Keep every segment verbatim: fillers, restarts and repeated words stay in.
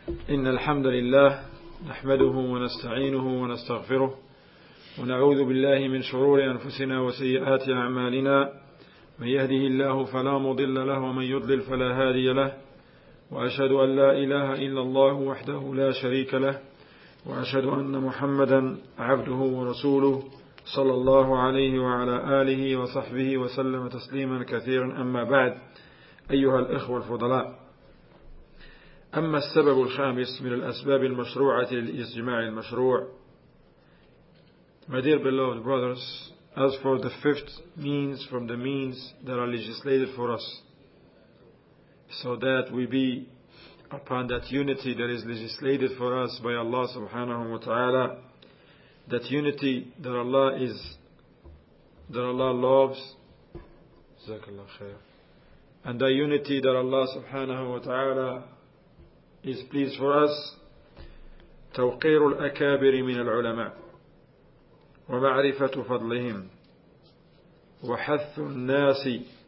إن الحمد لله نحمده ونستعينه ونستغفره ونعوذ بالله من شرور أنفسنا وسيئات أعمالنا. من يهده الله فلا مضل له ومن يضلل فلا هادي له، وأشهد أن لا إله إلا الله وحده لا شريك له، وأشهد أن محمدا عبده ورسوله صلى الله عليه وعلى آله وصحبه وسلم تسليما كثيرا. أما بعد، أيها الإخوة الفضلاء، أما السبب الخامس من الأسباب المشروعة للإجماع المشروع. My dear beloved brothers, as for the fifth means from the means that are legislated for us, so that we be upon that unity that is legislated for us by Allah subhanahu wa ta'ala, that unity that Allah is, that Allah loves, Jazakallah khair, and the unity that Allah subhanahu wa ta'ala is pleased for us. توقير الأكابر من العلماء ومعرفة فضلهم وحث الناس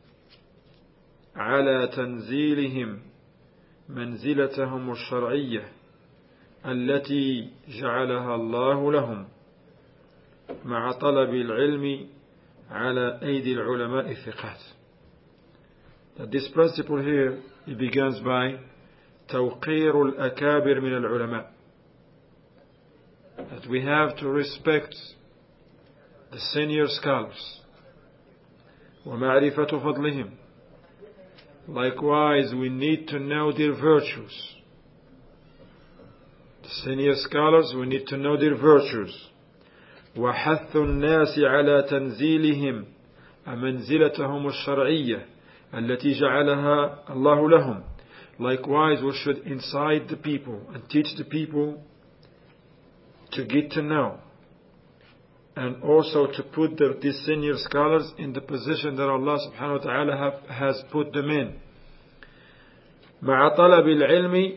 على تنزيلهم منزلتهم الشرعية التي جعلها الله لهم مع طلب العلم على أيدي العلماء الثقات. That this principle here, it begins by توقير الأكابر من العلماء, that we have to respect the senior scholars. ومعرفة فضلهم, likewise we need to know their virtues. The senior scholars, we need to know their virtues. وحث الناس على تنزيلهم منزلتهم الشرعية التي جعلها الله لهم. Likewise, we should incite the people and teach the people to get to know, and also to put the, these senior scholars in the position that Allah subhanahu wa ta'ala have, has put them in. مع طلب العلم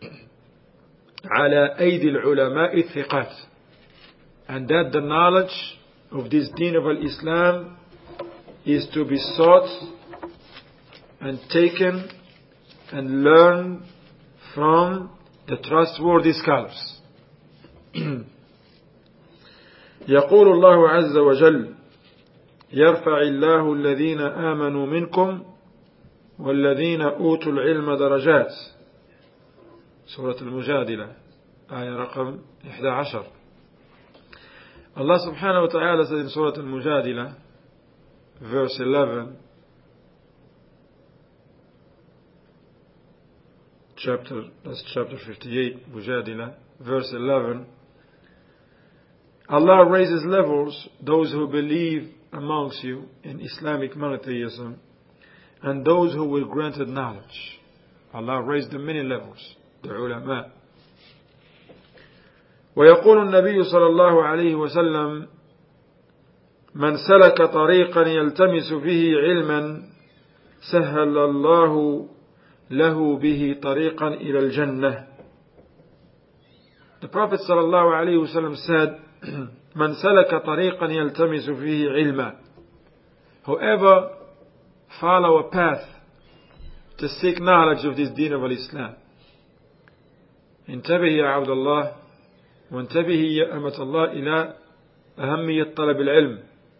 على أيدي العلماء الثقات, and that the knowledge of this deen of Islam is to be sought and taken and learn from the trustworthy scholars. يقول الله عز وجل: يرفع الله الذين آمنوا منكم والذين أوتوا العلم درجات. سورة المجادلة آية رقم إحدى عشر. Allah subhanahu wa ta'ala says in Surah Al-Mujadila, verse eleven, chapter, that's chapter fifty-eight, Mujadila, verse eleven. Allah raises levels those who believe amongst you in Islamic monotheism and those who will granted knowledge. Allah raised them many levels, the ulama. ويقول النبي صلى الله عليه وسلم: من سلك طريقا يلتمس فيه علما سهل الله له به طريقا إلى الجنة. The Prophet صلى الله عليه وسلم said, من سلك طريقا يلتمس فيه علما, whoever follow a path to seek knowledge of this deen of Islam. انتبه يا عبد الله وانتبه يا أمة الله إلى أهمية طلب العلم.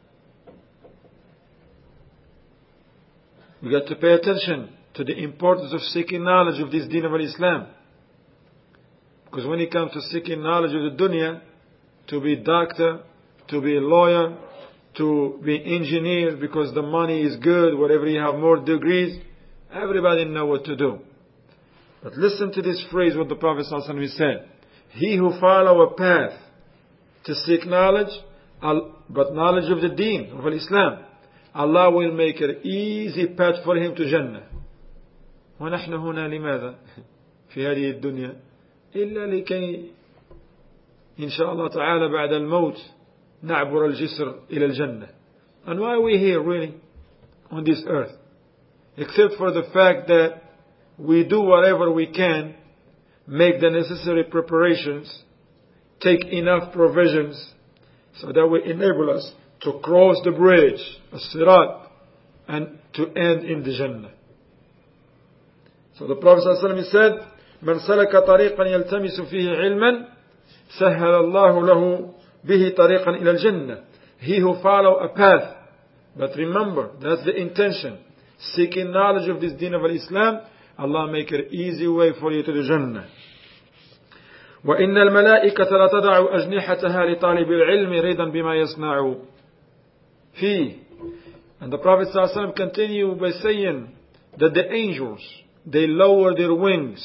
We got to pay attention to the importance of seeking knowledge of this deen of Islam. Because when it comes to seeking knowledge of the dunya, to be a doctor, to be a lawyer, to be an engineer, because the money is good, whatever you have more degrees, everybody know what to do. But listen to this phrase, what the Prophet ﷺ said: he who follow a path to seek knowledge, but knowledge of the deen of Islam, Allah will make an easy path for him to Jannah. ونحن هنا لماذا في هذه الدنيا إلا لكي إن شاء الله تعالى بعد الموت نعبر الجسر إلى الجنة. And why are we here really on this earth? Except for the fact that we do whatever we can, make the necessary preparations, take enough provisions so that will enable us to cross the bridge, as-sirat, and to end in the Jannah. So the Prophet ﷺ said, من سلك طريقا يلتمس فيه علما سهل الله له به طريقا إلى الجنة. He who follow a path, but remember, that's the intention, seeking knowledge of this deen of Islam, Allah make it easy way for you to the Jannah. وإن الملائكة لا تضع أجنحتها لطالب العلم رضا بما يصنع فيه. And the Prophet ﷺ continue by saying that the angels, they lower their wings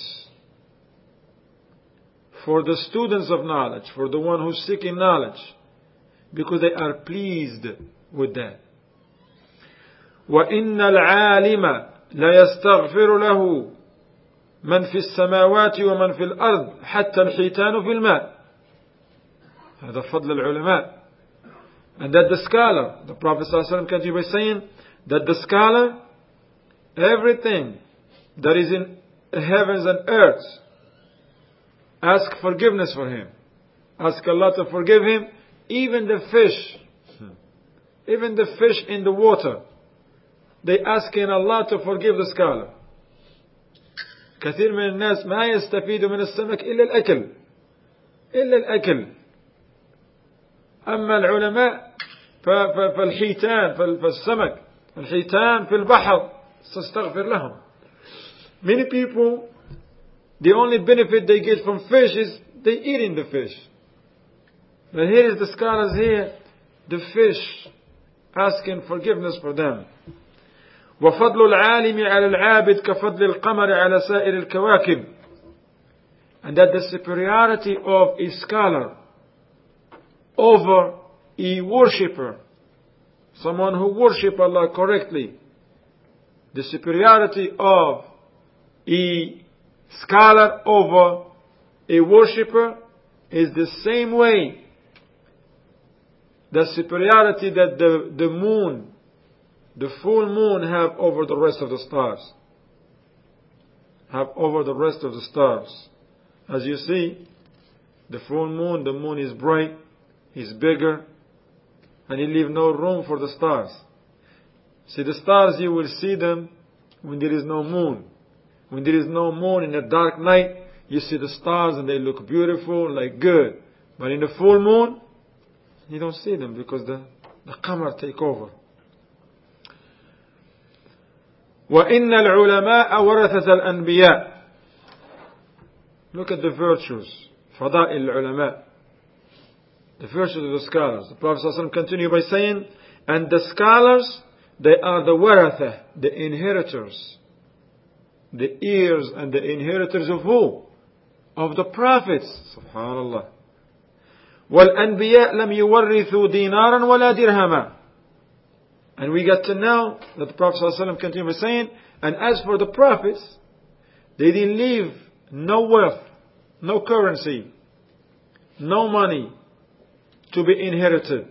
for the students of knowledge, for the one who's seeking knowledge, because they are pleased with that. وإن العالم لا يستغفر له من في السماوات ومن في الأرض حتى الحيتان في الماء. هذا فضل العلماء. And that the scholar, the Prophet ﷺ continued by saying that the scholar, everything that is in heavens and earth, ask forgiveness for him. Ask Allah to forgive him. Even the fish, even the fish in the water, they asking Allah to forgive the scholar. كثير من الناس ما يستفيد من السمك إلا الأكل إلا الأكل. أما العلماء فالحيتان فالسمك الحيتان في البحر استغفر لهم. Many people, the only benefit they get from fish is they eating the fish. But here is the scholars here, the fish, asking forgiveness for them. وفضل العالم على العابد كفضل القمر على سائر الكواكب. And that the superiority of a scholar over a worshipper, someone who worship Allah correctly, the superiority of a scholar over a worshipper is the same way the superiority that the, the moon, the full moon have over the rest of the stars. Have over the rest of the stars. As you see, the full moon, the moon is bright, is bigger, and you leave no room for the stars. See, the stars, you will see them when there is no moon. When there is no moon in a dark night, you see the stars and they look beautiful, like good. But in the full moon, you don't see them because the, the qamar take over. وَإِنَّ الْعُلَمَاءَ وَرَثَةَ الْأَنْبِيَاءِ. Look at the virtues. فَضَائِلِ الْعُلَمَاء. The virtues of the scholars. The Prophet ﷺ continued by saying, and the scholars, they are the waratha, the inheritors. The heirs and the inheritors of who? Of the prophets. Subhanallah. وَالْأَنْبِيَاء لَمْ يُوَرِّثُوا دِينَارًا وَلَا دِرْهَمًا. And we got to know that the Prophet ﷺ continued by saying, and as for the prophets, they didn't leave no wealth, no currency, no money to be inherited.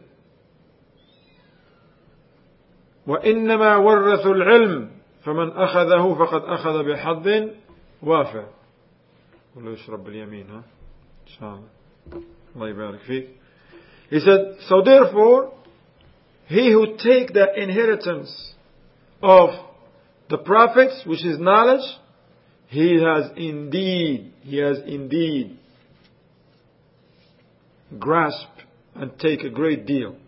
وَإِنَّمَا وَرَّثُوا الْعِلْمِ فَمَنْ أَخَذَهُ فَقَدْ أَخَذَ بِحَظٍ وَافِرٍ. ولا يشرب باليمين, ها? إن شاء الله. الله يبارك فيك. He said, so therefore, he who take the inheritance of the prophets, which is knowledge, he has indeed, he has indeed grasped and take a great deal.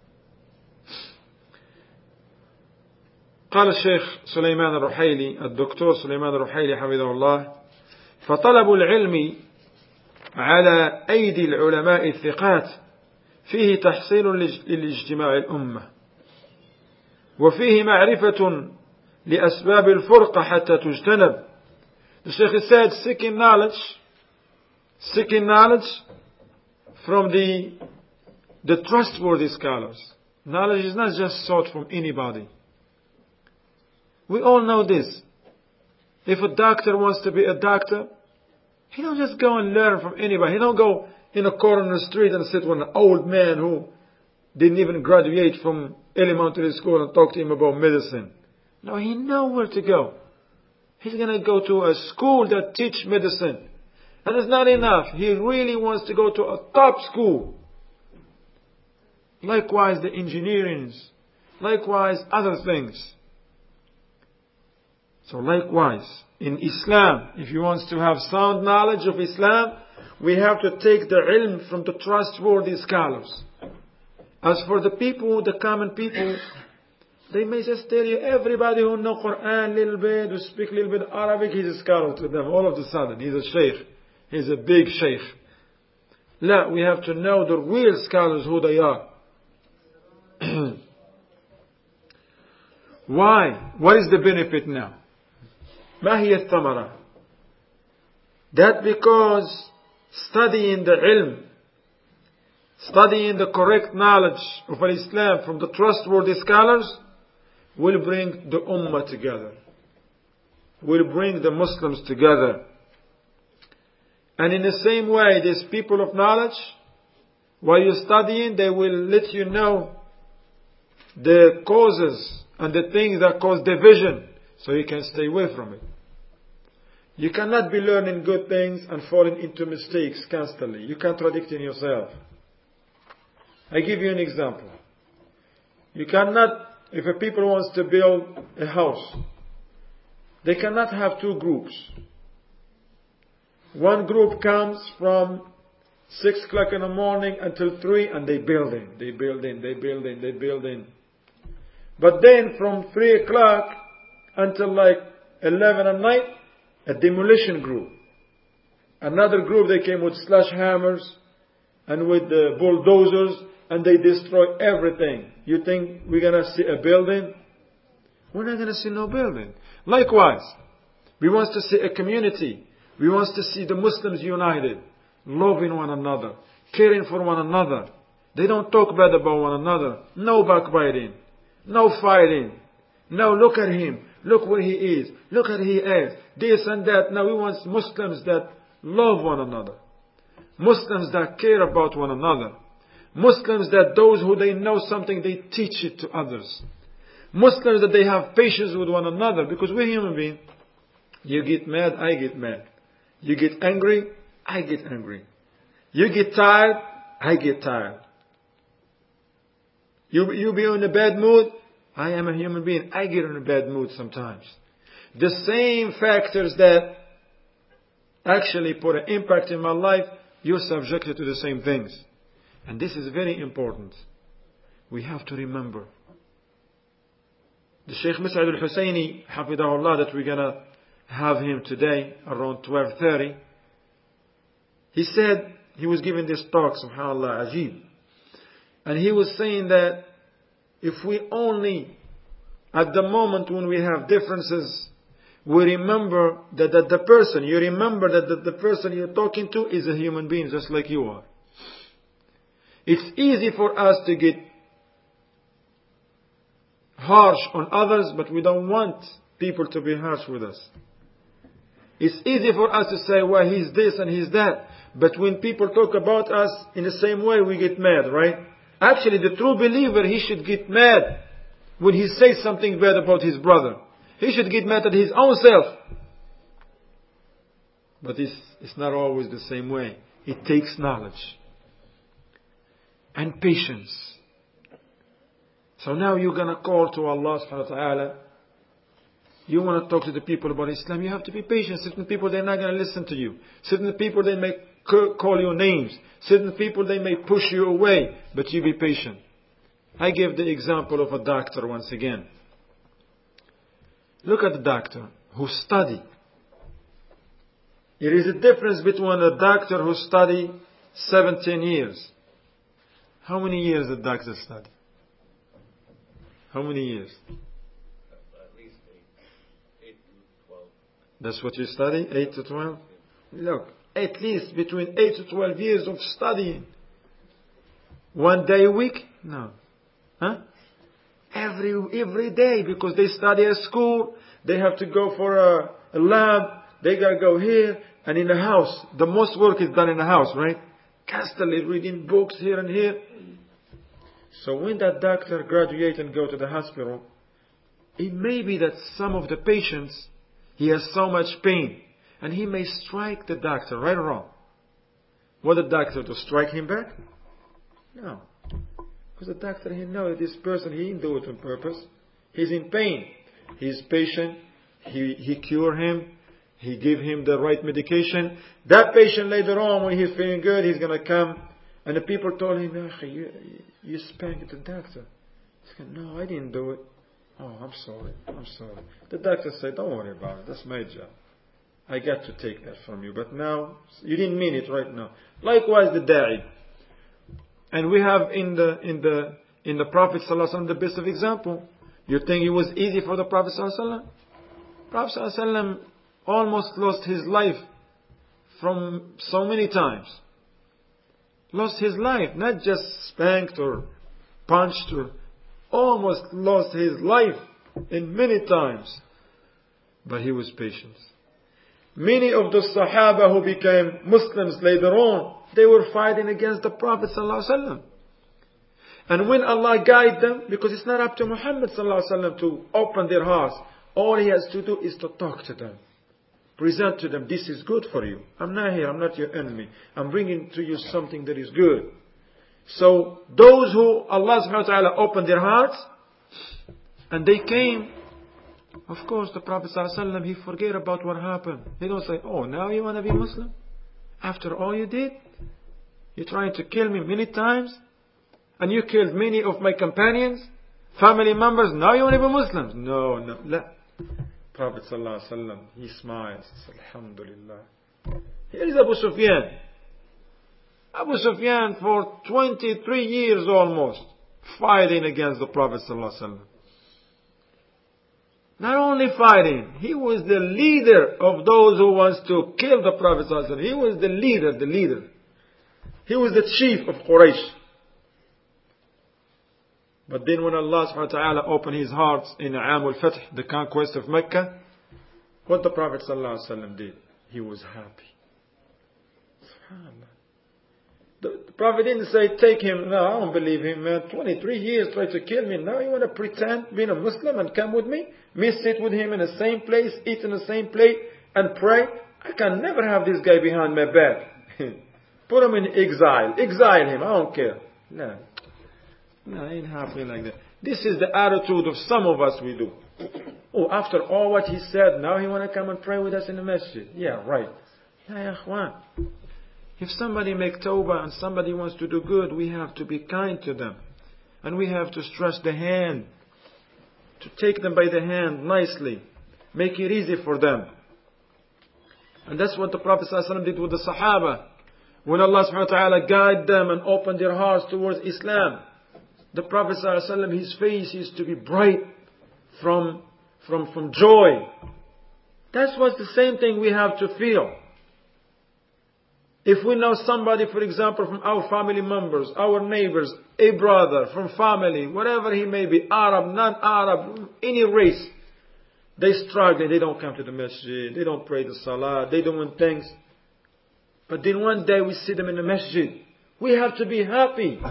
قال الشيخ سليمان الرحيلي الدكتور سليمان الرحيلي حفظه الله فطلب العلم على أيدي العلماء الثقات فيه تحصيل للاجتماع الأمة وفيه معرفة لأسباب الفرقة حتى تجتنب. The Shaykh said seeking knowledge, seeking knowledge from the, the trustworthy scholars. Knowledge is not just sought from anybody. We all know this. If a doctor wants to be a doctor, he don't just go and learn from anybody. He don't go in a corner of the street and sit with an old man who didn't even graduate from elementary school and talk to him about medicine. No, he knows where to go. He's going to go to a school that teach medicine. And it's not enough. He really wants to go to a top school. Likewise the engineering. Likewise other things. So likewise, in Islam, if you want to have sound knowledge of Islam, we have to take the ilm from the trustworthy scholars. As for the people, the common people, they may just tell you, everybody who knows Quran a little bit, who speak a little bit Arabic, he's a scholar to them. All of a sudden, he's a sheikh. He's a big sheikh. No, we have to know the real scholars, who they are. Why? What is the benefit now? ما هي الثمرة? That because studying the ilm, studying the correct knowledge of Islam from the trustworthy scholars will bring the ummah together, will bring the Muslims together. And in the same way, these people of knowledge, while you're studying, they will let you know the causes and the things that cause division, so you can stay away from it. You cannot be learning good things and falling into mistakes constantly. You contradicting yourself. I give you an example. You cannot, if a people wants to build a house, they cannot have two groups. One group comes from six o'clock in the morning until three, and they building, they building, they building, they building. But then from three o'clock until like eleven at night, a demolition group. Another group, they came with slash hammers and with the bulldozers, and they destroy everything. You think we're going to see a building? We're not going to see no building. Likewise, we want to see a community. We want to see the Muslims united, loving one another, caring for one another. They don't talk bad about one another. No backbiting. No fighting. No, look at him. Look where he is. Look at he is. This and that. Now we want Muslims that love one another. Muslims that care about one another. Muslims that those who they know something, they teach it to others. Muslims that they have patience with one another, because we're human beings. You get mad, I get mad. You get angry, I get angry. You get tired, I get tired. You, you be in a bad mood, I am a human being. I get in a bad mood sometimes. The same factors that actually put an impact in my life, you're subjected to the same things. And this is very important. We have to remember. The Shaykh Mus'ab al-Husayni, Hafidahullah, that we're going to have him today around twelve thirty. He said, he was giving this talk, subhanAllah, ajib. And he was saying that if we only, at the moment when we have differences, we remember that, that the person, you remember that the, the person you're talking to is a human being just like you are. It's easy for us to get harsh on others, but we don't want people to be harsh with us. It's easy for us to say, well, he's this and he's that. But when people talk about us in the same way, we get mad, right? Actually, the true believer, he should get mad when he says something bad about his brother. He should get mad at his own self. But it's, it's not always the same way. It takes knowledge and patience. So now you're going to call to Allah subhanahu wa ta'ala. You want to talk to the people about Islam, you have to be patient. Certain people, they're not going to listen to you. Certain people, they may call you names. Certain people, they may push you away. But you be patient. I give the example of a doctor once again. Look at the doctor who studied. There is a difference between a doctor who studied seventeen years. How many years did the doctor study? How many years? That's what you study? eight to twelve? Look, at least between eight to twelve years of studying. One day a week? No. Huh? Every, every day, because they study at school, they have to go for a, a lab, they gotta go here, and in the house. The most work is done in the house, right? Constantly reading books here and here. So when that doctor graduates and go to the hospital, it may be that some of the patients, he has so much pain, and he may strike the doctor, right or wrong. What the doctor to strike him back? No. Because the doctor, he knows this person, he didn't do it on purpose. He's in pain. He's patient. He, he cure him. He gave him the right medication. That patient later on, when he's feeling good, he's going to come. And the people told him, you, you spanked the doctor. He said, no, I didn't do it. Oh, I'm sorry. I'm sorry. The doctor said, don't worry about it. That's my job. I got to take that from you. But now, you didn't mean it right now. Likewise, the da'i. And we have in the in the in the Prophet ﷺ the best of example. You think it was easy for the Prophet ﷺ? Prophet ﷺ almost lost his life from so many times. Lost his life, not just spanked or punched, or almost lost his life in many times. But he was patient. Many of the Sahaba who became Muslims later on, they were fighting against the Prophet ﷺ. And when Allah guided them, because it's not up to Muhammad ﷺ to open their hearts, all he has to do is to talk to them. Present to them, this is good for you. I'm not here, I'm not your enemy. I'm bringing to you something that is good. So those who Allah subhanahu wa ta'ala opened their hearts, and they came, of course the Prophet ﷺ, he forget about what happened. He don't say, oh, now you want to be Muslim? After all you did? You're trying to kill me many times? And you killed many of my companions, family members. Now you want to be Muslims? No, no. La. Prophet sallallahu alaihi wasallam, he smiles. Says, Alhamdulillah. Here is Abu Sufyan. Abu Sufyan for twenty-three years almost fighting against the Prophet sallallahu alaihi wasallam. Not only fighting, he was the leader of those who wants to kill the Prophet sallallahu alaihi wasallam. He was the leader, the leader. He was the chief of Quraysh. But then when Allah subhanahu wa ta'ala opened his heart in Aam al-Fath, the conquest of Mecca, what the Prophet sallallahu alaihi wasallam did? He was happy. SubhanAllah. The, the Prophet didn't say, take him. No, I don't believe him, man. twenty-three years tried to kill me. Now you want to pretend being a Muslim and come with me? Me sit with him in the same place, eat in the same plate, and pray? I can never have this guy behind my back. Put him in exile. Exile him. I don't care. No. No, it ain't happening like that. This is the attitude of some of us we do. Oh, after all what he said, now he want to come and pray with us in the masjid. Yeah, right. Ya ikhwan. If somebody make tawbah and somebody wants to do good, we have to be kind to them. And we have to stretch the hand. To take them by the hand nicely. Make it easy for them. And that's what the Prophet ﷺ did with the Sahaba. When Allah subhanahu wa ta'ala guided them and opened their hearts towards Islam. The Prophet ﷺ, his face used to be bright from, from, from joy. That's what the same thing we have to feel. If we know somebody, for example, from our family members, our neighbors, a brother, from family, whatever he may be, Arab, non-Arab, any race, they struggle, they don't come to the masjid, they don't pray the salah, they don't want things. But then one day we see them in the masjid. We have to be happy.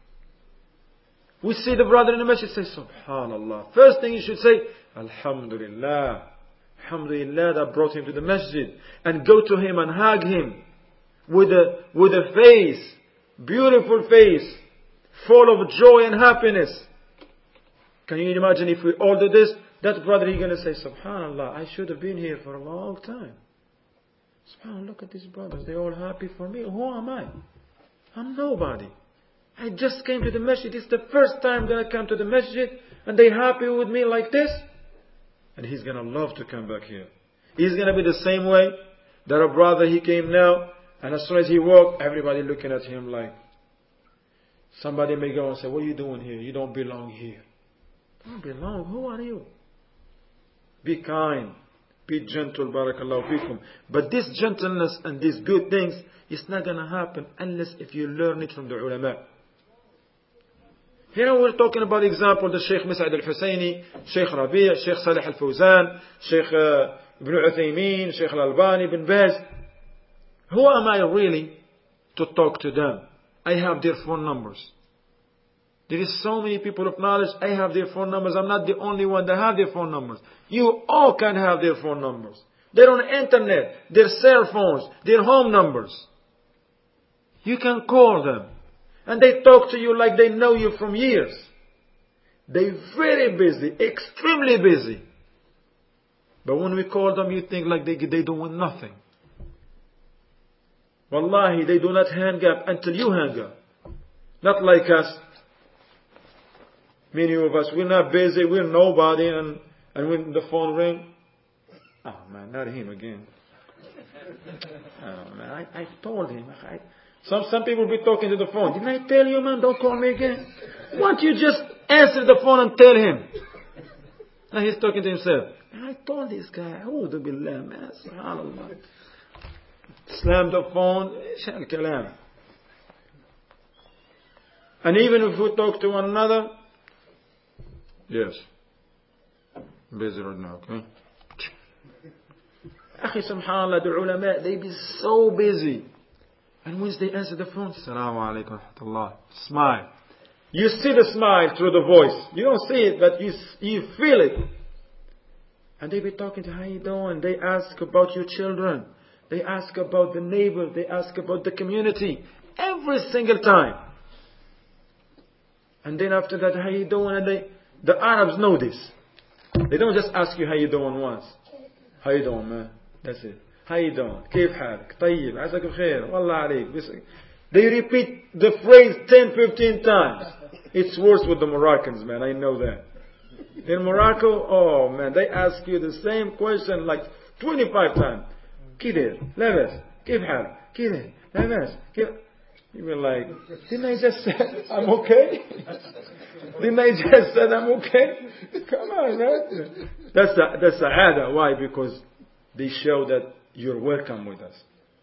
We see the brother in the masjid, say, Subhanallah. First thing you should say, Alhamdulillah. Alhamdulillah that brought him to the masjid. And go to him and hug him. With a, with a face, beautiful face, full of joy and happiness. Can you imagine if we all do this? That brother, he's going to say, Subhanallah, I should have been here for a long time. Subhanallah, look at these brothers. They're all happy for me. Who am I? I'm nobody. I just came to the masjid. It's the first time that I come to the masjid. And they're happy with me like this. And he's going to love to come back here. He's going to be the same way that a brother, he came now. And as soon as he walked, everybody looking at him like, somebody may go and say, what are you doing here? You don't belong here. Don't belong? Who are you? Be kind. Be gentle, barakallahu fikum. But this gentleness and these good things, it's not going to happen unless if you learn it from the ulama. Here we're talking about example, the Sheikh Mus'ad al-Husayni, Sheikh Rabi', Sheikh Salih al-Fawzan, Sheikh uh, Ibn Uthaymeen, Sheikh al-Albani, Ibn Baz. Who am I really to talk to them? I have their phone numbers. There is so many people of knowledge. I have their phone numbers. I'm not the only one that have their phone numbers. You all can have their phone numbers. They're on the internet, their cell phones, their home numbers. You can call them. And they talk to you like they know you from years. They're very busy, extremely busy. But when we call them, you think like they, they doing nothing. Wallahi, they do not hang up until you hang up. Not like us. Many of us, we're not busy, we're nobody, and, and when the phone ring, oh man, not him again. Oh man, I, I told him. I, some, some people will be talking to the phone. Didn't I tell you, man, don't call me again? Why don't you just answer the phone and tell him? Now he's talking to himself. I told this guy, A'udhu billah, man, subhanallah. Slam the phone, shal kalam. And even if we talk to one another, yes, busy right now, okay? Akhi, subhanallah, the ulama, they be so busy. And once they answer the phone, Assalamu alaikum wa rahmatullah, smile. You see the smile through the voice. You don't see it, but you, you feel it. And they be talking to how you doing. They ask about your children. They ask about the neighbor. They ask about the community. Every single time. And then after that, how you doing? And they, the Arabs know this. They don't just ask you how you doing once. How you doing, man? That's it. How you doing? كيف حالك? طيب. عساك بخير. والله عليك. They repeat the phrase ten, fifteen times. It's worse with the Moroccans, man. I know that. In Morocco, oh man, they ask you the same question like twenty-five times. كده لاباس كيف حالك كده لاباس كيف. You were like, didn't I just say I'm okay? Didn't I just say I'm okay? Come on, man. That's the, that's the ada. Why? Because they show that you're welcome with us.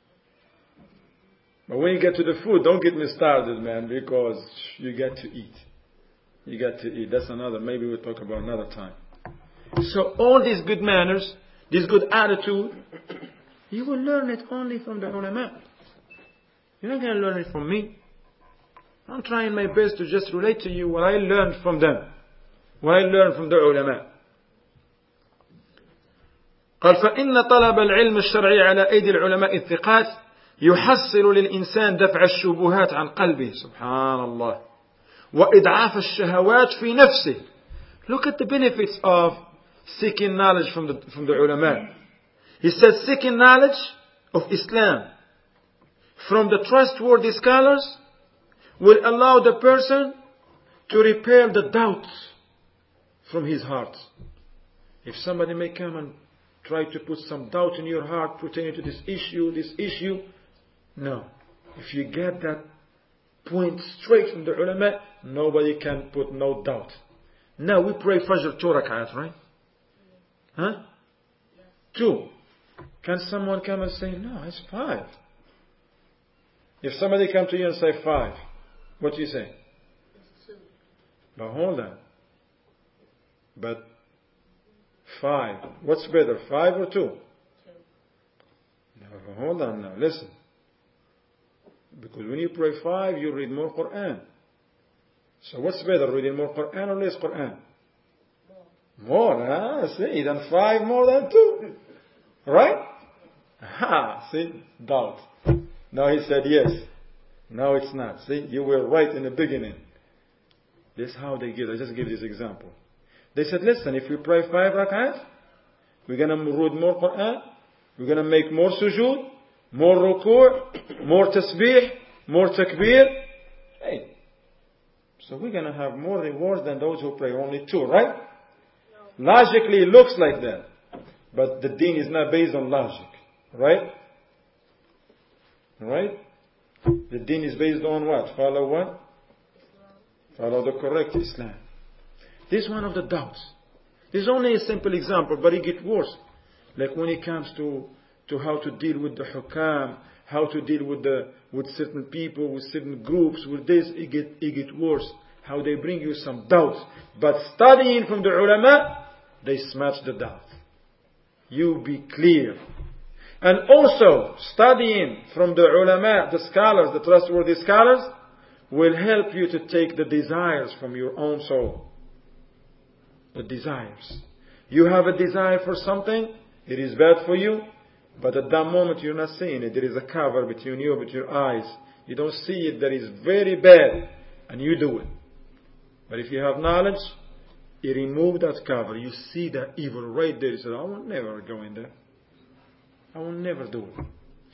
But when you get to the food, don't get me started, man, because you get to eat. You get to eat. That's another, maybe we'll talk about another time. So all these good manners, this good attitude, you will learn it only from the ulama. You're not going to learn it from me. I'm trying my best to just relate to you what I learned from them. What I learned from the ulama. قال فإن طلب العلم الشرعي على أيدي العلماء الثقات يحصل للإنسان دفع الشبهات عن قلبه سبحان الله وإضعاف الشهوات في نفسه. Look at the benefits of seeking knowledge from the, from the ulama. He says seeking knowledge of Islam from the trustworthy scholars will allow the person to repel the doubts from his heart. If somebody may come and try to put some doubt in your heart pertaining to this issue, this issue, no. If you get that point straight from the ulama, nobody can put no doubt. Now we pray Fajr two rak'at, right? Huh? Two. Can someone come and say, no, it's five? If somebody come to you and say five, what do you say? But hold on. But five. What's better, five or two? No, hold on now. Listen. Because when you pray five, you read more Quran. So what's better, reading more Quran or less Quran? More, huh? See, than five more than two. Right? Ha, see? Doubt. Now he said yes. Now it's not. See, you were right in the beginning. This is how they give. I just give this example. They said, listen, if we pray five rak'ahs, we're going to read more Quran, we're going to make more sujood, more ruku', more tasbih, more takbir. Hey, so we're going to have more rewards than those who pray only two, right? No. Logically, it looks like that. But the deen is not based on logic, right? Right? The deen is based on what? Follow what? Follow the correct Islam. This is one of the doubts. This is only a simple example, but it gets worse. Like when it comes to, to how to deal with the hukam, how to deal with the with certain people, with certain groups, with this, it get it get worse. How they bring you some doubts. But studying from the ulama, they smash the doubt. You be clear. And also, studying from the ulama, the scholars, the trustworthy scholars, will help you to take the desires from your own soul. The desires. You have a desire for something, it is bad for you, but at that moment you're not seeing it. There is a cover between you and your eyes. You don't see it, that is very bad, and you do it. But if you have knowledge, he removed that cover. You see that evil right there. He said, I will never go in there. I will never do it.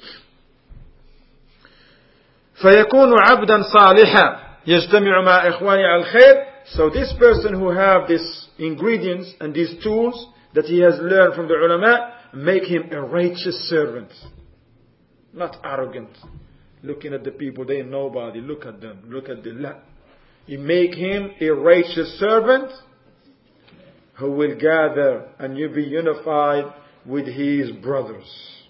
فيكون عبدا صالحا يجتمع مع إخوانه على الخير. So this person who have these ingredients and these tools that he has learned from the ulama, make him a righteous servant. Not arrogant. Looking at the people, they nobody. Look at them. Look at the la. He make him a righteous servant who will gather and you be unified with his brothers.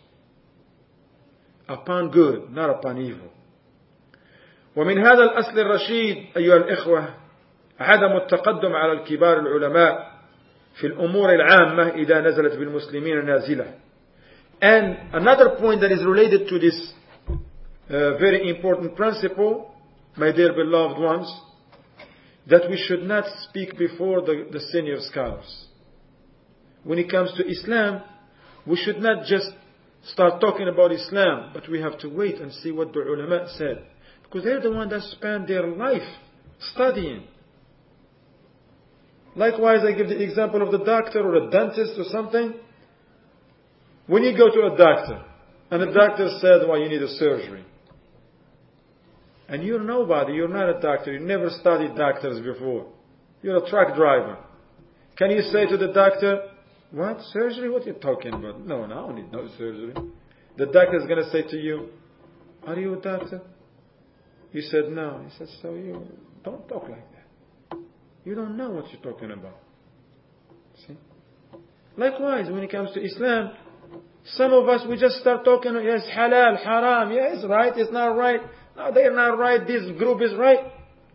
Upon good, not upon evil. ومن هذا الأصل الرشيد أيها الإخوة عدم التقدم على الكبار العلماء في الأمور العامة إذا نزلت بالمسلمين نازلة. And another point that is related to this uh, very important principle, my dear beloved ones, that we should not speak before the, the senior scholars. When it comes to Islam, we should not just start talking about Islam, but we have to wait and see what the ulama said. Because they're the ones that spend their life studying. Likewise, I give the example of the doctor or a dentist or something. When you go to a doctor, and the doctor said, well, you need a surgery. And you're nobody, you're not a doctor, you never studied doctors before. You're a truck driver. Can you say to the doctor, what, surgery? What are you talking about? No, no, I don't need no surgery. The doctor is going to say to you, are you a doctor? You said no. He said, so you don't talk like that. You don't know what you're talking about. See? Likewise, when it comes to Islam, some of us, we just start talking, yes, halal, haram, yes, right, it's not right. No, they're not right, this group is right.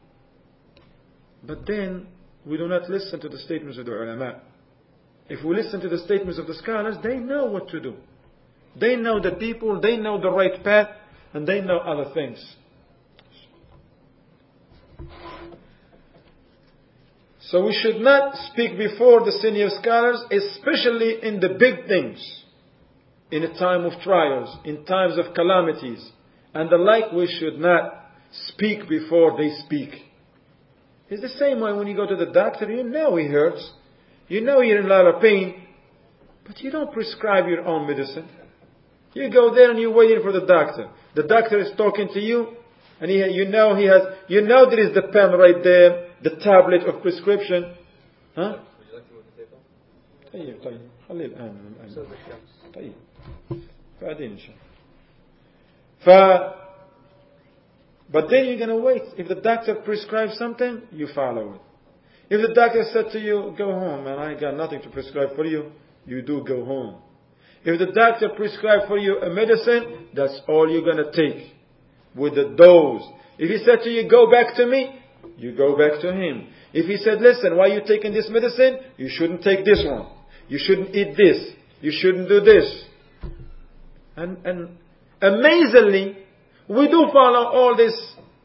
But then, we do not listen to the statements of the ulama. If we listen to the statements of the scholars, they know what to do. They know the people, they know the right path, and they know other things. So we should not speak before the senior scholars, especially in the big things. In a time of trials, in times of calamities, and the like, we should not speak before they speak. It's the same way when you go to the doctor, you know he hurts. You know you're in a lot of pain, but you don't prescribe your own medicine. You go there and you're waiting for the doctor. The doctor is talking to you, and he, you know he has, you know there is the pen right there, the tablet of prescription. Huh? طيب طيب خلي الآن طيب بعدين إن شاء الله. ف But then you're going to wait. If the doctor prescribes something, you follow it. If the doctor said to you, go home, man, I got nothing to prescribe for you, you do go home. If the doctor prescribed for you a medicine, that's all you're going to take with the dose. If he said to you, go back to me, you go back to him. If he said, listen, why are you taking this medicine? You shouldn't take this one. You shouldn't eat this. You shouldn't do this. And, and amazingly, we do follow all these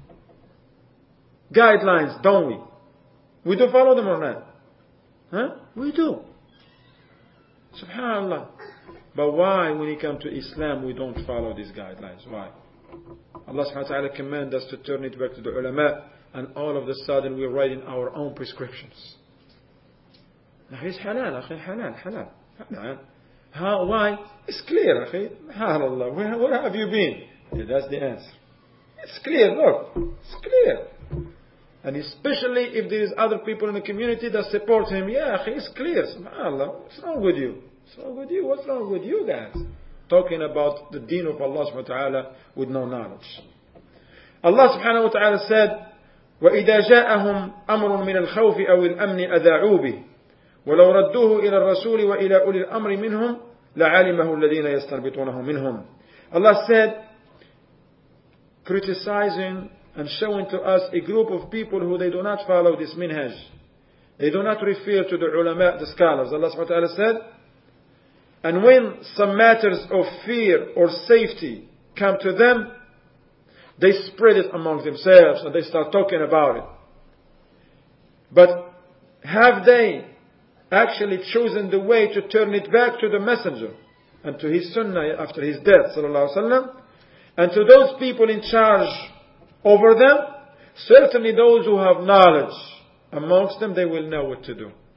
guidelines, don't we? We do follow them or not? Huh? We do. SubhanAllah. But why, when it comes to Islam, we don't follow these guidelines? Why? Allah subhanahu wa ta'ala commands us to turn it back to the ulama, and all of a sudden we're writing our own prescriptions. It's halal, akhi, halal, halal. halal. How, why? It's clear, akhi. SubhanAllah. Where, where have you been? Yeah, that's the answer. It's clear, look. It's clear. And especially if there is other people in the community that support him. Yeah, akhi, it's clear. SubhanAllah. What's wrong with you? What's wrong with you? What's wrong with you guys? Talking about the deen of Allah subhanahu wa ta'ala with no knowledge. Allah subhanahu wa ta'ala said, وَإِذَا جَاءَهُمْ أَمْرٌ مِّنَ الْخَوْفِ أَوِ الْأَمْنِ أَذَاعُوا بِهِ وَلَوْ رَدُّوهُ إِلَى الرَّسُولِ وَإِلَى أُولِي الْأَمْرِ مِنْهُمْ لَعَلِمَهُ الَّذِينَ يَسْتَنبِطُونَهُ مِنْهُمْ. Allah said, criticizing and showing to us a group of people who they do not follow this minhaj. They do not refer to the ulama, the scholars. Allah subhanahu wa ta'ala said, and when some matters of fear or safety come to them, they spread it among themselves and they start talking about it. But have they actually chosen the way to turn it back to the messenger and to his sunnah after his death, sallallahu alaihi wasallam, and to those people in charge over them? Certainly those who have knowledge amongst them, they will know what to do.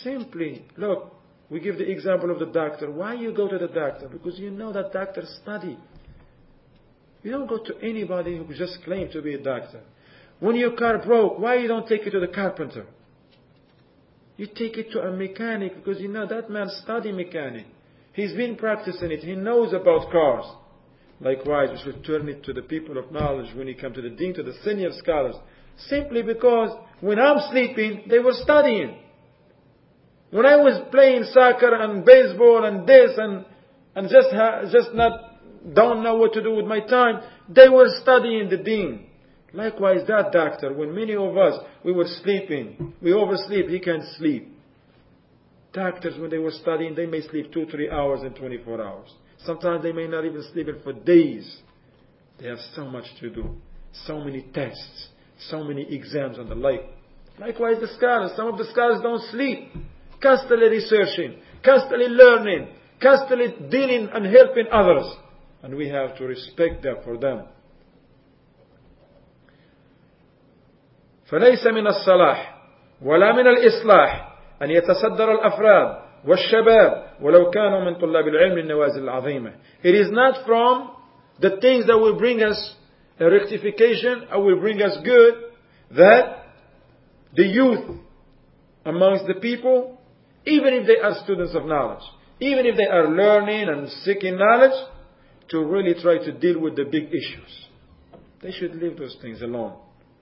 Simply, look, we give the example of the doctor. Why you go to the doctor? Because you know that doctor study. You don't go to anybody who just claims to be a doctor. When your car broke, why you don't take it to the carpenter? You take it to a mechanic because you know that man study mechanic. He's been practicing it. He knows about cars. Likewise, we should turn it to the people of knowledge when you come to the deen, to the senior scholars. Simply because when I'm sleeping, they were studying. When I was playing soccer and baseball and this and and just ha- just not don't know what to do with my time, they were studying the deen. Likewise, that doctor, when many of us, we were sleeping, we oversleep, he can't sleep. Doctors, when they were studying, they may sleep two, three hours in twenty-four hours. Sometimes they may not even sleep it for days. They have so much to do. So many tests, so many exams and the like. Likewise, the scholars, some of the scholars don't sleep. Constantly researching, constantly learning, constantly dealing and helping others. And we have to respect that for them. فليس من الصلاح ولا من الإصلاح أن يتصدر الأفراد والشباب ولو كانوا من طلاب العلم النوازل العظيمة. It is not from the things that will bring us a rectification or will bring us good that the youth amongst the people, even if they are students of knowledge, even if they are learning and seeking knowledge, to really try to deal with the big issues. They should leave those things alone.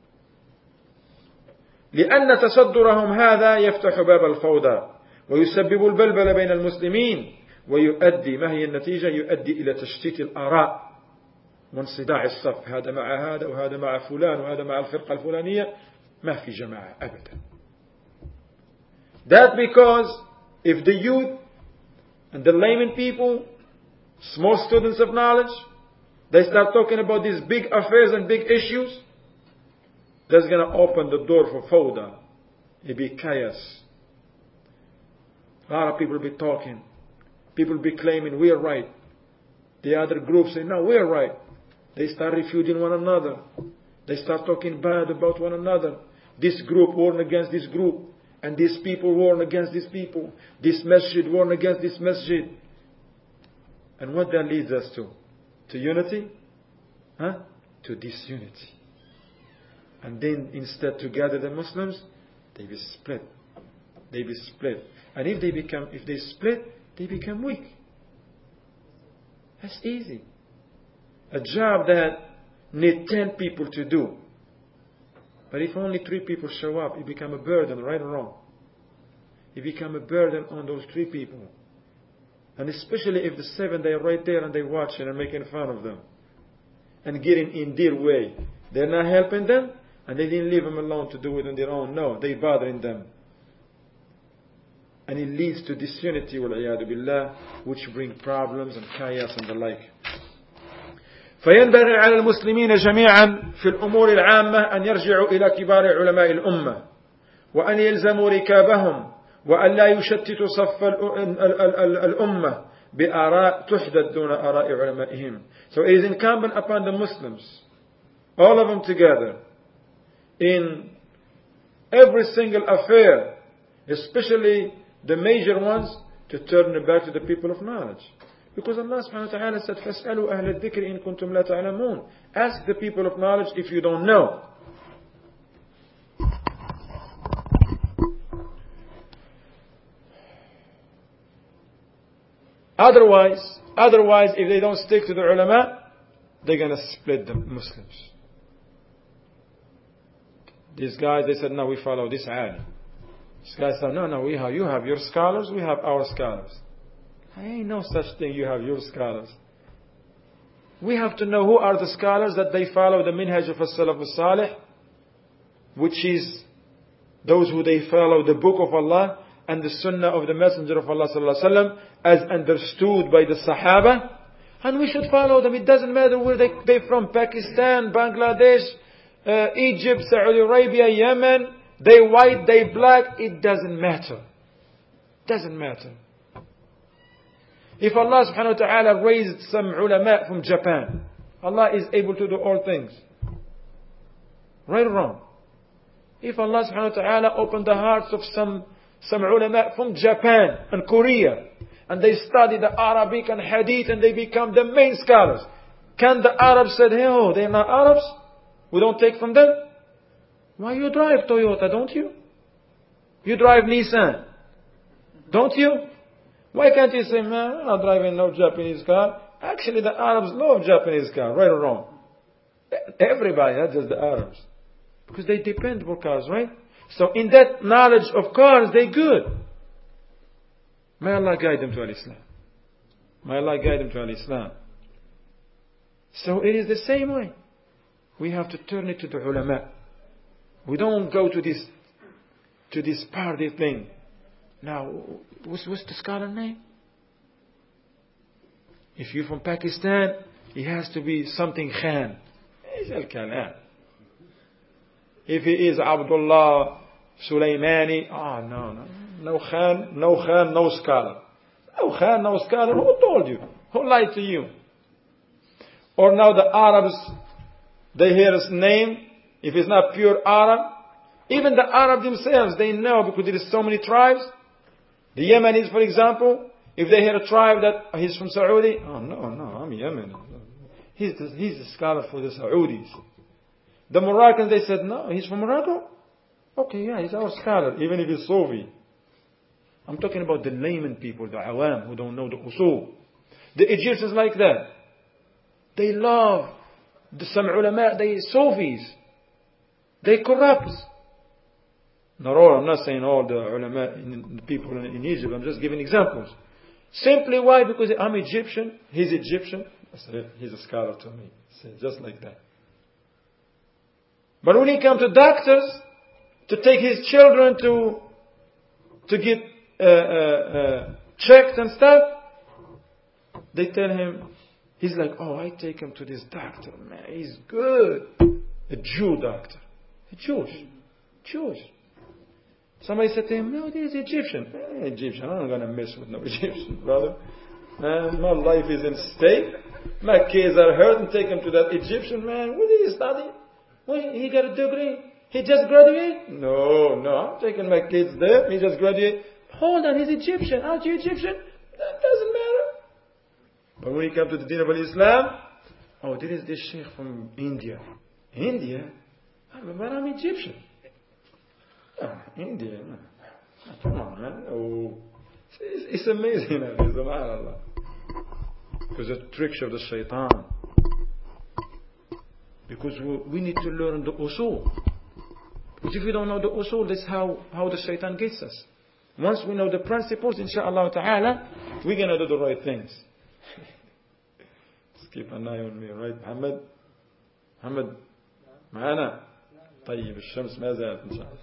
لأن تصدرهم هذا يفتح باب الفوضى ويسبب البلبل بين المسلمين ويؤدي، ما هي النتيجة؟ يؤدي إلى تشتيت الآراء وانصداع الصف، هذا مع هذا وهذا مع فلان وهذا مع الفرقة الفلانية، ما في جماعة أبدا. That because if the youth and the layman people, small students of knowledge, they start talking about these big affairs and big issues, that's going to open the door for fawda. It'll be chaos. A lot of people will be talking. People will be claiming we are right. The other group say, no, we are right. They start refuting one another. They start talking bad about one another. This group warn against this group. And these people warn against these people. This masjid warn against this masjid. And what that leads us to? To unity? Huh? To disunity. And then instead to gather the Muslims, they be split. They be split. And if they become, if they split, they become weak. That's easy. A job that need ten people to do. But if only three people show up, it become a burden, right or wrong. It become a burden on those three people. And especially if the seven, they are right there and they watching and making fun of them. And getting in their way. They're not helping them. And they didn't leave them alone to do it on their own. No, they're bothering them. And it leads to disunity, wal-iyadu billah, which bring problems and chaos and the like. فينبغي على المسلمين جميعا في الأمور العامة أن يرجعوا إلى كبار علماء الأمة وأن يلزموا ركابهم وأن لا يشتتوا صف الأمة بآراء تحدث دون آراء علمائهم. So it is incumbent upon the Muslims, all of them together, in every single affair, especially the major ones, to turn it back to the people of knowledge. Because Allah subhanahu wa ta'ala said, فَاسْأَلُوا أَهْلَ الذِّكْرِ إِن كُنْتُمْ لَا تَعْلَمُونَ. Ask the people of knowledge if you don't know. Otherwise, otherwise, if they don't stick to the ulama, they're going to split the Muslims. These guys, they said, no, we follow this alim. This guy said, no, no, we have, you have your scholars, we have our scholars. I ain't no such thing, you have your scholars. We have to know who are the scholars that they follow the minhaj of as-salaf as-salih, which is those who they follow the book of Allah and the sunnah of the Messenger of Allah sallallahu alaihi wasallam as understood by the Sahaba. And we should follow them. It doesn't matter where they, they're from, Pakistan, Bangladesh, uh, Egypt, Saudi Arabia, Yemen, they white, they black, it doesn't matter. Doesn't matter. If Allah subhanahu wa ta'ala raised some ulama from Japan, Allah is able to do all things. Right or wrong? If Allah subhanahu wa ta'ala opened the hearts of some some ulama from Japan and Korea, and they study the Arabic and Hadith, and they become the main scholars. Can the Arabs say, hey, oh, they're not Arabs? We don't take from them? Why you drive Toyota, don't you? You drive Nissan, don't you? Why can't you say, man, I'm not driving no Japanese car? Actually, the Arabs love Japanese car, right or wrong? Everybody, not just the Arabs. Because they depend on cars, right? So in that knowledge of cars, they're good. May Allah guide them to Al-Islam. May Allah guide them to Al-Islam. So it is the same way. We have to turn it to the ulama. We don't go to this to this party thing. Now, what's, what's the scholar name? If you're from Pakistan, he has to be something Khan. If he is Abdullah Sulaimani, oh no, no. No Khan, no Khan, no scholar. No Khan, no scholar. Who told you? Who lied to you? Or now the Arabs, they hear his name. If it's not pure Arab, even the Arab themselves, they know because there is so many tribes. The Yemenis, for example, if they hear a tribe that he's from Saudi, oh no, no, I'm Yemen. He's the, he's the scholar for the Saudis. The Moroccans, they said, no, he's from Morocco. Okay, yeah, he's our scholar, even if he's Sufi. I'm talking about the layman people, the awam, who don't know the usul. The Egyptians like that. They love the some ulama, they Sufis. They corrupt. Not all, I'm not saying all the ulama, in, the people in, in Egypt, I'm just giving examples. Simply why? Because I'm Egyptian, he's Egyptian. I said, he's a scholar to me. I said, just like that. But when he comes to doctors, to take his children to, to get uh, uh, uh, checked and stuff, they tell him, he's like, oh, I take him to this doctor, man, he's good. A Jew doctor. A Jewish. Jewish. Somebody said to him, no, he's Egyptian. Eh, Egyptian, I'm not going to mess with no Egyptian, brother. Man, my life is in stake. My kids are hurt and take him to that Egyptian man. What did he study? What, he got a degree. He just graduated? No, no, I'm taking my kids there. He just graduated. Hold on, he's Egyptian. Aren't you Egyptian? That doesn't matter. But when he comes to the deen of Islam, oh, there is this sheikh from India. India? But I'm Egyptian. Oh, India. Come on, man. Oh, it's, it's amazing. SubhanAllah. Because the tricks of the shaitan. Because we, we need to learn the usul. Because if we don't know the usul, that's how, how the shaitan gets us. Once we know the principles, inshaAllah ta'ala, we're going to do the right things. Just keep an eye on me, right, Muhammad? Muhammad, معنا طيب الشمس ما زالت إن شاء الله.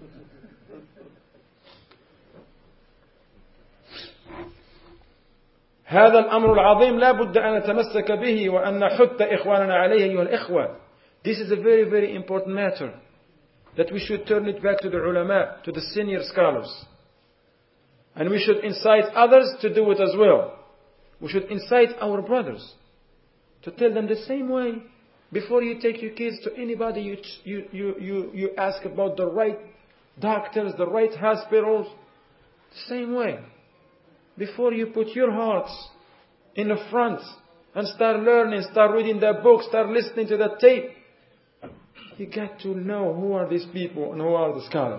هذا الأمر العظيم لا بد أن نتمسك به وأن نحث إخواننا عليه أيها الإخوة. This is a very very important matter that we should turn it back to the ulama, to the senior scholars, and we should incite others to do it as well. We should incite our brothers to tell them the same way. Before you take your kids to anybody, you you you you, you ask about the right doctors, the right hospitals. The same way. Before you put your hearts in the front and start learning, start reading the book, start listening to the tape, you got to know who are these people and who are the scholars.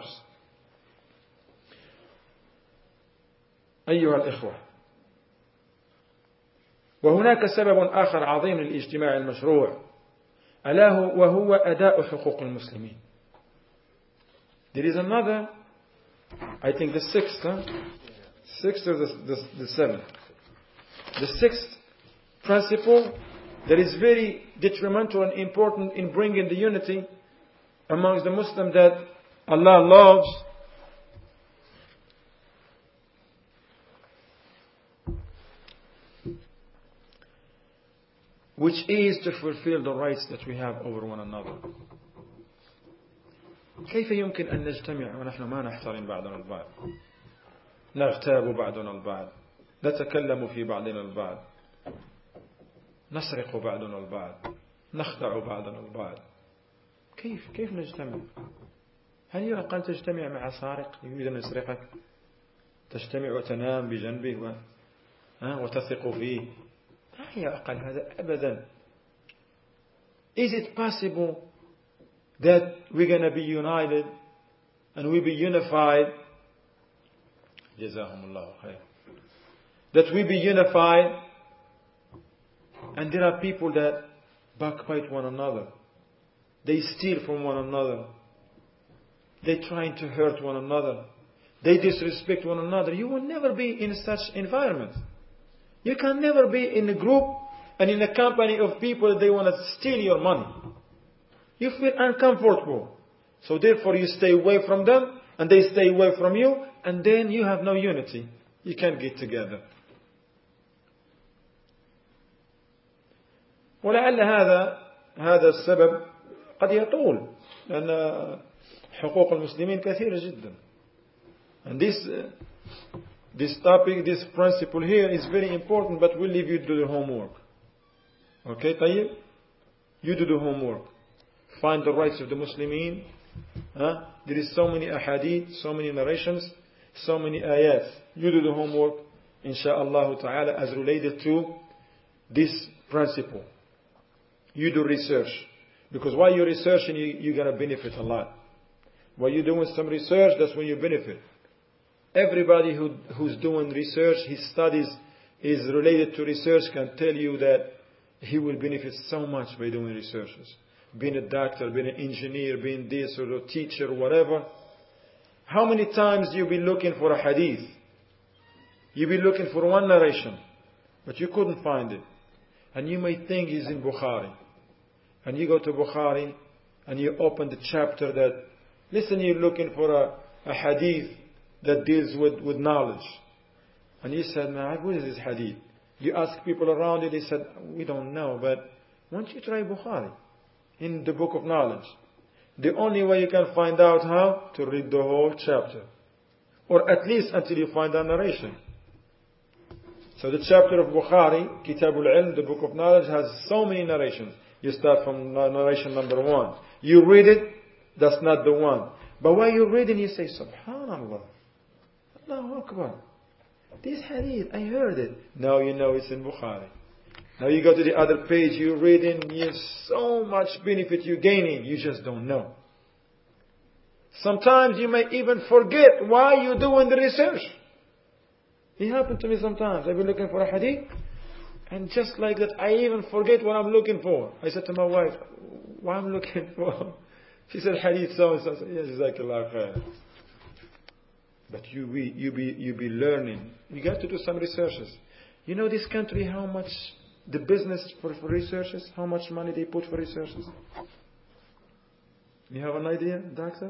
أيها الإخوة، وهناك سبب آخر عظيم للاجتماع المشروع ألا وهو أداء حقوق المسلمين. There is another, I think the sixth, huh? Sixth or the, the, the seventh. The sixth principle that is very detrimental and important in bringing the unity amongst the Muslims that Allah loves, which is to fulfill the rights that we have over one another. كيف يمكن أن نجتمع ونحن ما نحترم بعضنا البعض؟ نغتاب بعضنا البعض، نتكلم في بعضنا البعض، نسرق بعضنا البعض، نخدع بعضنا البعض. كيف كيف نجتمع؟ هل يعقل تجتمع مع سارق يريد أن يسرقك؟ تجتمع وتنام بجنبه و... ها وتثق فيه؟ لا يعقل هذا أبدا. Is it possible that we're going to be united and we be unified? جزاهم الله خير. That we be unified and there are people that backbite one another. They steal from one another. They trying to hurt one another. They disrespect one another. You will never be in such environment. You can never be in a group and in a company of people that they want to steal your money. You feel uncomfortable. So therefore you stay away from them and they stay away from you, and then you have no unity. You can't get together. ولعل هذا هذا السبب قد يطول لأن حقوق المسلمين كثيرة جدا. And this uh, this topic, this principle here is very important, but we'll leave you to do the homework. Okay, طيب? You do the homework. Find the rights of the Muslimin. Huh? There is so many ahadith, so many narrations, so many ayats. You do the homework, insha'Allah ta'ala, as related to this principle. You do research. Because while you're researching, you, you're going to benefit a lot. While you're doing some research, that's when you benefit. Everybody who, who's doing research, his studies is related to research, can tell you that he will benefit so much by doing researches. Being a doctor, being an engineer, being this or a teacher, whatever. How many times you've been looking for a hadith? You've been looking for one narration, but you couldn't find it. And you may think it's in Bukhari. And you go to Bukhari and you open the chapter that, listen, you're looking for a, a hadith that deals with, with knowledge. And you said, man, what is this hadith? You ask people around you, they said, we don't know, but why don't you try Bukhari in the book of knowledge? The only way you can find out how? To read the whole chapter. Or at least until you find a narration. So the chapter of Bukhari, Kitabul Ilm, the book of knowledge, has so many narrations. You start from narration number one. You read it, that's not the one. But while you're reading, you say, Subhanallah, Allahu Akbar. This hadith, I heard it. Now you know it's in Bukhari. Now you go to the other page, you're reading, you have so much benefit you're gaining, you just don't know. Sometimes you may even forget why you're doing the research. It happened to me sometimes. I've been looking for a hadith, and just like that, I even forget what I'm looking for. I said to my wife, what I'm looking for? She said, hadith so and so. I said, yes, Jazakallah khair. But you be, you be, you be learning. You got to do some researches. You know this country, how much the business for, for researchers, how much money they put for researchers? You have an idea, doctor?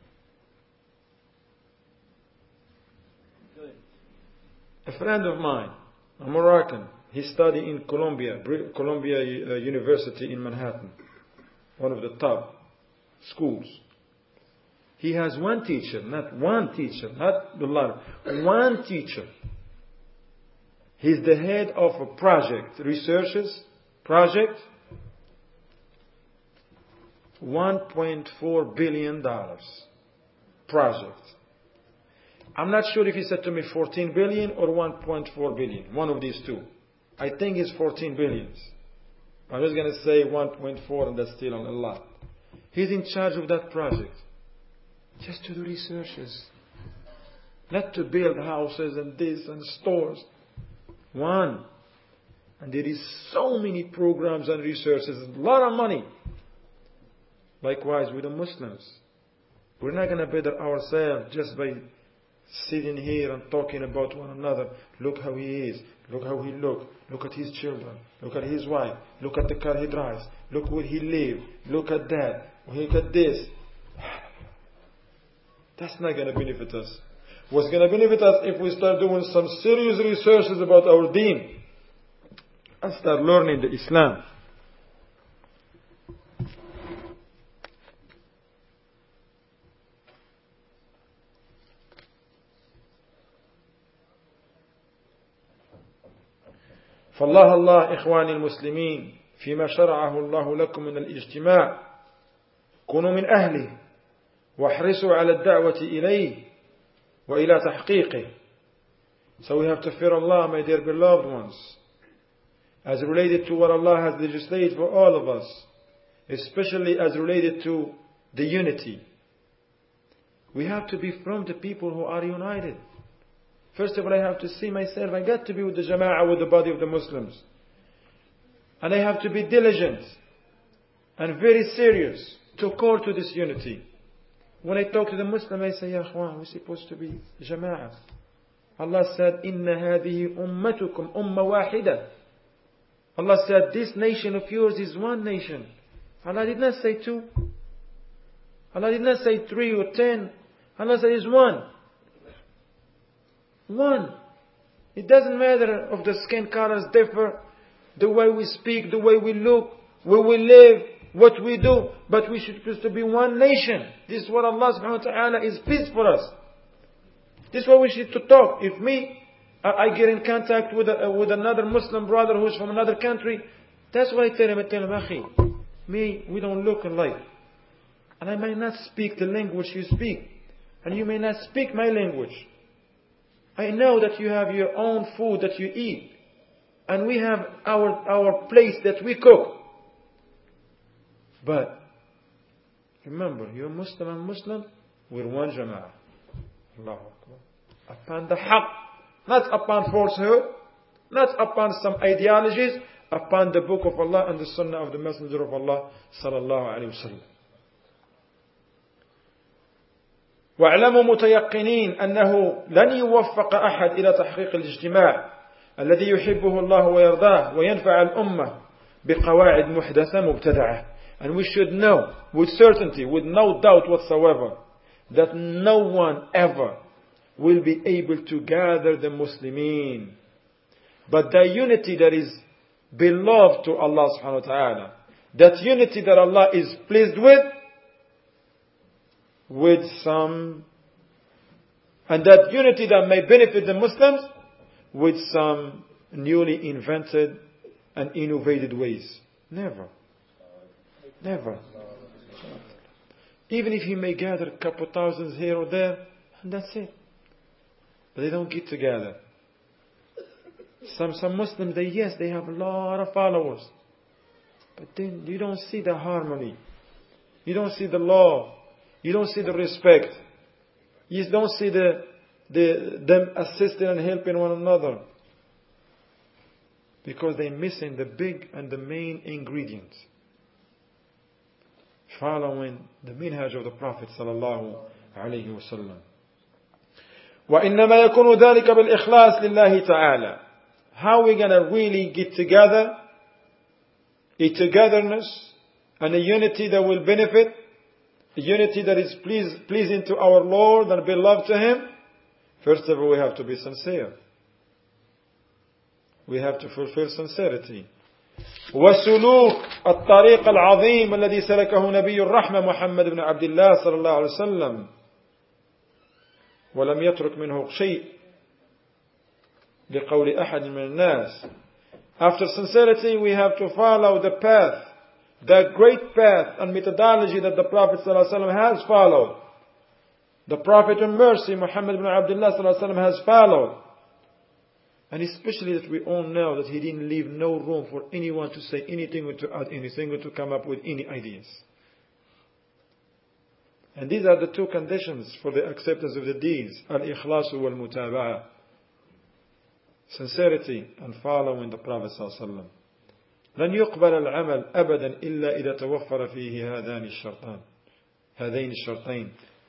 A friend of mine, a Moroccan, he studied in Columbia, Columbia uh, University in Manhattan, one of the top schools. He has one teacher, not one teacher, not the lot, one teacher. He's the head of a project, researchers project, one point four billion dollars project. I'm not sure if he said to me fourteen billion or one point four billion. One of these two. I think it's fourteen billions. I'm just going to say one point four, and that's still a lot. He's in charge of that project. Just to do researches. Not to build houses and this and stores. One. And there is so many programs and researches. A lot of money. Likewise with the Muslims. We're not going to better ourselves just by sitting here and talking about one another. Look how he is. Look how he look. Look at his children. Look at his wife. Look at the car he drives. Look where he lives. Look at that. Look at this. That's not going to benefit us. What's going to benefit us if we start doing some serious researches about our deen and start learning the Islam. فالله الله إخواني المسلمين فيما شرعه الله لكم من الاجتماع كونوا من أهله واحرصوا على الدعوة إليه وإلى تحقيقه. So we have to fear Allah, my dear beloved ones, as related to what Allah has legislated for all of us, especially as related to the unity. We have to be from the people who are united. First of all, I have to see myself, I got to be with the Jama'ah, with the body of the Muslims. And I have to be diligent and very serious to call to this unity. When I talk to the Muslim, I say, Ya Akhwan, we're supposed to be Jama'ah. Allah said, Inna hadihi ummatukum umma wahida. Allah said, this nation of yours is one nation. Allah did not say two. Allah did not say three or ten. Allah said it's one. One. It doesn't matter if the skin colors differ, the way we speak, the way we look, where we live, what we do, but we should supposed to be one nation. This is what Allah subhanahu wa ta'ala is pleased for us. This is what we should to talk. If me, I get in contact with a, with another Muslim brother who's from another country, that's what I tell him. I tell him, Akhi, me, we don't look alike. And I may not speak the language you speak. And you may not speak my language. I know that you have your own food that you eat. And we have our, our place that we cook. But, remember, you're Muslim and Muslim, we're one Jama'ah. Allahu Akbar. Upon the haqq, not upon falsehood, not upon some ideologies, upon the book of Allah and the sunnah of the Messenger of Allah sallallahu alayhi wa sallam. واعلموا متيقنين أنه لن يوفق أحد إلى تحقيق الاجتماع الذي يحبه الله ويرضاه وينفع الأمة بقواعد محدثة مبتدعة. And we should know with certainty, with no doubt whatsoever, that no one ever will be able to gather the Muslimin. But the unity that is beloved to Allah subhanahu wa ta'ala, that unity that Allah is pleased with, with some, and that unity that may benefit the Muslims with some newly invented and innovated ways. Never. Never. Even if he may gather a couple thousands here or there, and that's it. But they don't get together. Some some Muslims, they yes, they have a lot of followers. But then you don't see the harmony. You don't see the love. You don't see the respect. You don't see the, the them assisting and helping one another. Because they're missing the big and the main ingredient. Following the minhaj of the Prophet sallallahu alayhi wa sallam. وَإِنَّمَا يَكُونُ ذَلِكَ بِالْإِخْلَاصِ لِلَّهِ تَعَالَى. How are we going to really get together? A togetherness and a unity that will benefit, a unity that is please, pleasing to our Lord and beloved to Him. First of all, we have to be sincere. We have to fulfill sincerity. وسلوك الطريق العظيم الذي سلكه نبي الرحمة محمد بن عبد الله صلى الله عليه وسلم ولم يترك منه شيء لقول أحد من الناس. After sincerity, we have to follow the path, the great path and methodology that the Prophet ﷺ has followed. The Prophet of mercy, Muhammad ibn Abdullah ﷺ, has followed. And especially that we all know that he didn't leave no room for anyone to say anything or to add anything or to come up with any ideas. And these are the two conditions for the acceptance of the deeds. Al-ikhlasu wal-mutaba'a. Sincerity and following the Prophet ﷺ. لن يقبل العمل أبدا إلا إذا توفر فيه هذان الشرطان هذين الشرطين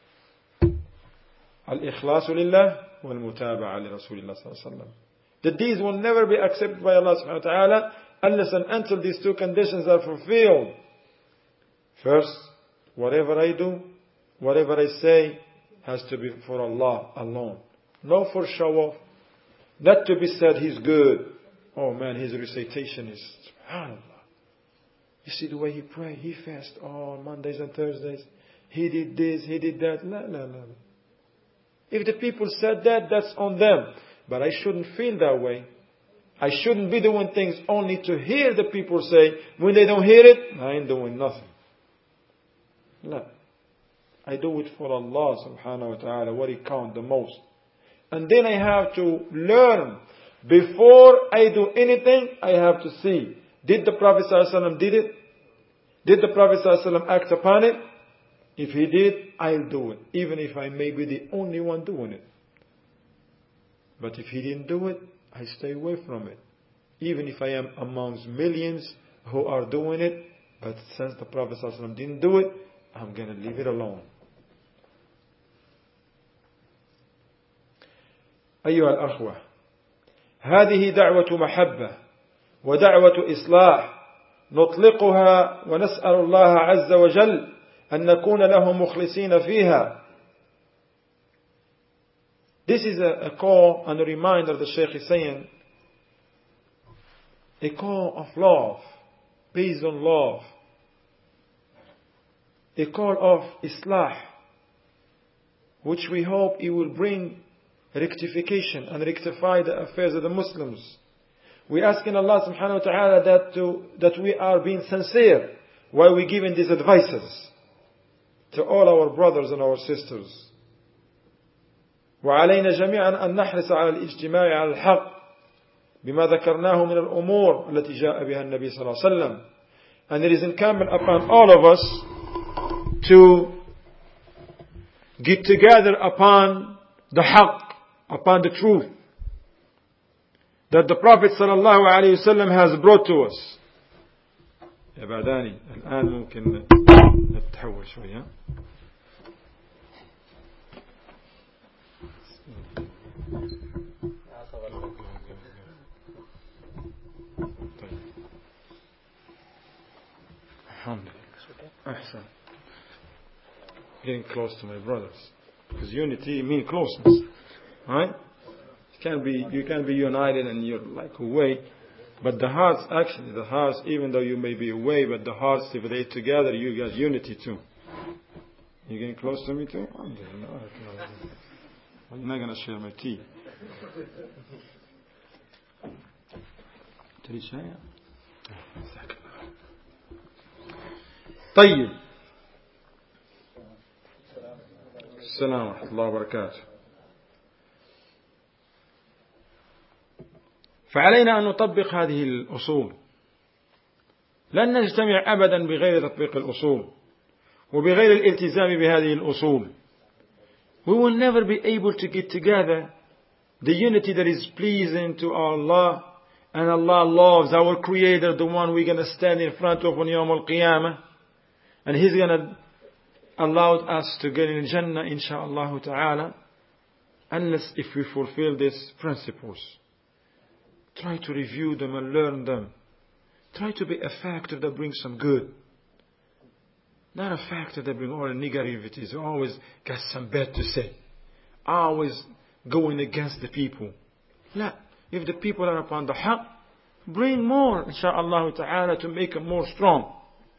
الإخلاص لله والمتابعة لرسول الله صلى الله عليه وسلم. The deeds will never be accepted by Allah subhanahu wa ta'ala unless and until these two conditions are fulfilled. First, whatever I do, whatever I say has to be for Allah alone. No for show off. Not to be said he's good. Oh man, his recitation is subhanAllah. You see the way he pray, he fast all Mondays and Thursdays. He did this, he did that. La, la, la. If the people said that, that's on them. But I shouldn't feel that way. I shouldn't be doing things only to hear the people say. When they don't hear it, I ain't doing nothing. No. I do it for Allah subhanahu wa ta'ala, what it counts the most. And then I have to learn. Before I do anything, I have to see. Did the Prophet sallallahu alaihi wasallam did it? Did the Prophet sallallahu alaihi wasallam act upon it? If he did, I'll do it. Even if I may be the only one doing it. But if he didn't do it, I stay away from it. Even if I am amongst millions who are doing it, but since the Prophet sallallahu alaihi wasallam didn't do it, I'm going to leave it alone. أيها الأخوة، هذه دعوة محبة ودعوة إصلاح نطلقها ونسأل الله عز وجل أن نكون له مخلصين فيها. This is a, a call and a reminder the Shaykh is saying, a call of love, based on love, a call of Islah, which we hope it will bring rectification and rectify the affairs of the Muslims. We ask in Allah subhanahu wa ta'ala that, to, that we are being sincere while we giving these advices to all our brothers and our sisters. وعلينا جميعا أن نحرص على الاجتماع على الحق بما ذكرناه من الأمور التي جاء بها النبي صلى الله عليه وسلم. And it is incumbent upon all of us to get together upon the haqq, upon the truth that the Prophet صلى الله عليه وسلم has brought to us. يا بعداني الآن ممكن نتحول شوية. أحسن. Getting close to my brothers, because unity means closeness, right? You can't be you can't be united and you're like away, but the hearts actually the hearts, even though you may be away, but the hearts, if they together, you got unity too. You getting close to me too? I'm not gonna share my tea. طيب. السلام ورحمة الله وبركاته. فعلينا أن نطبق هذه الأصول. لن نجتمع أبدا بغير تطبيق الأصول وبغير الالتزام بهذه الأصول. We will never be able to get together the unity that is pleasing to Allah, and Allah loves, our Creator, the one we're going to stand in front of on Yawm al-Qiyamah, and He's going to allow us to get in Jannah insha'Allah ta'ala, unless if we fulfill these principles. Try to review them and learn them. Try to be a factor that brings some good, not a factor that brings all the negativities. Always got some bad to say, always going against the people. La, if the people are upon the haqq, bring more insha'Allah ta'ala to make them more strong.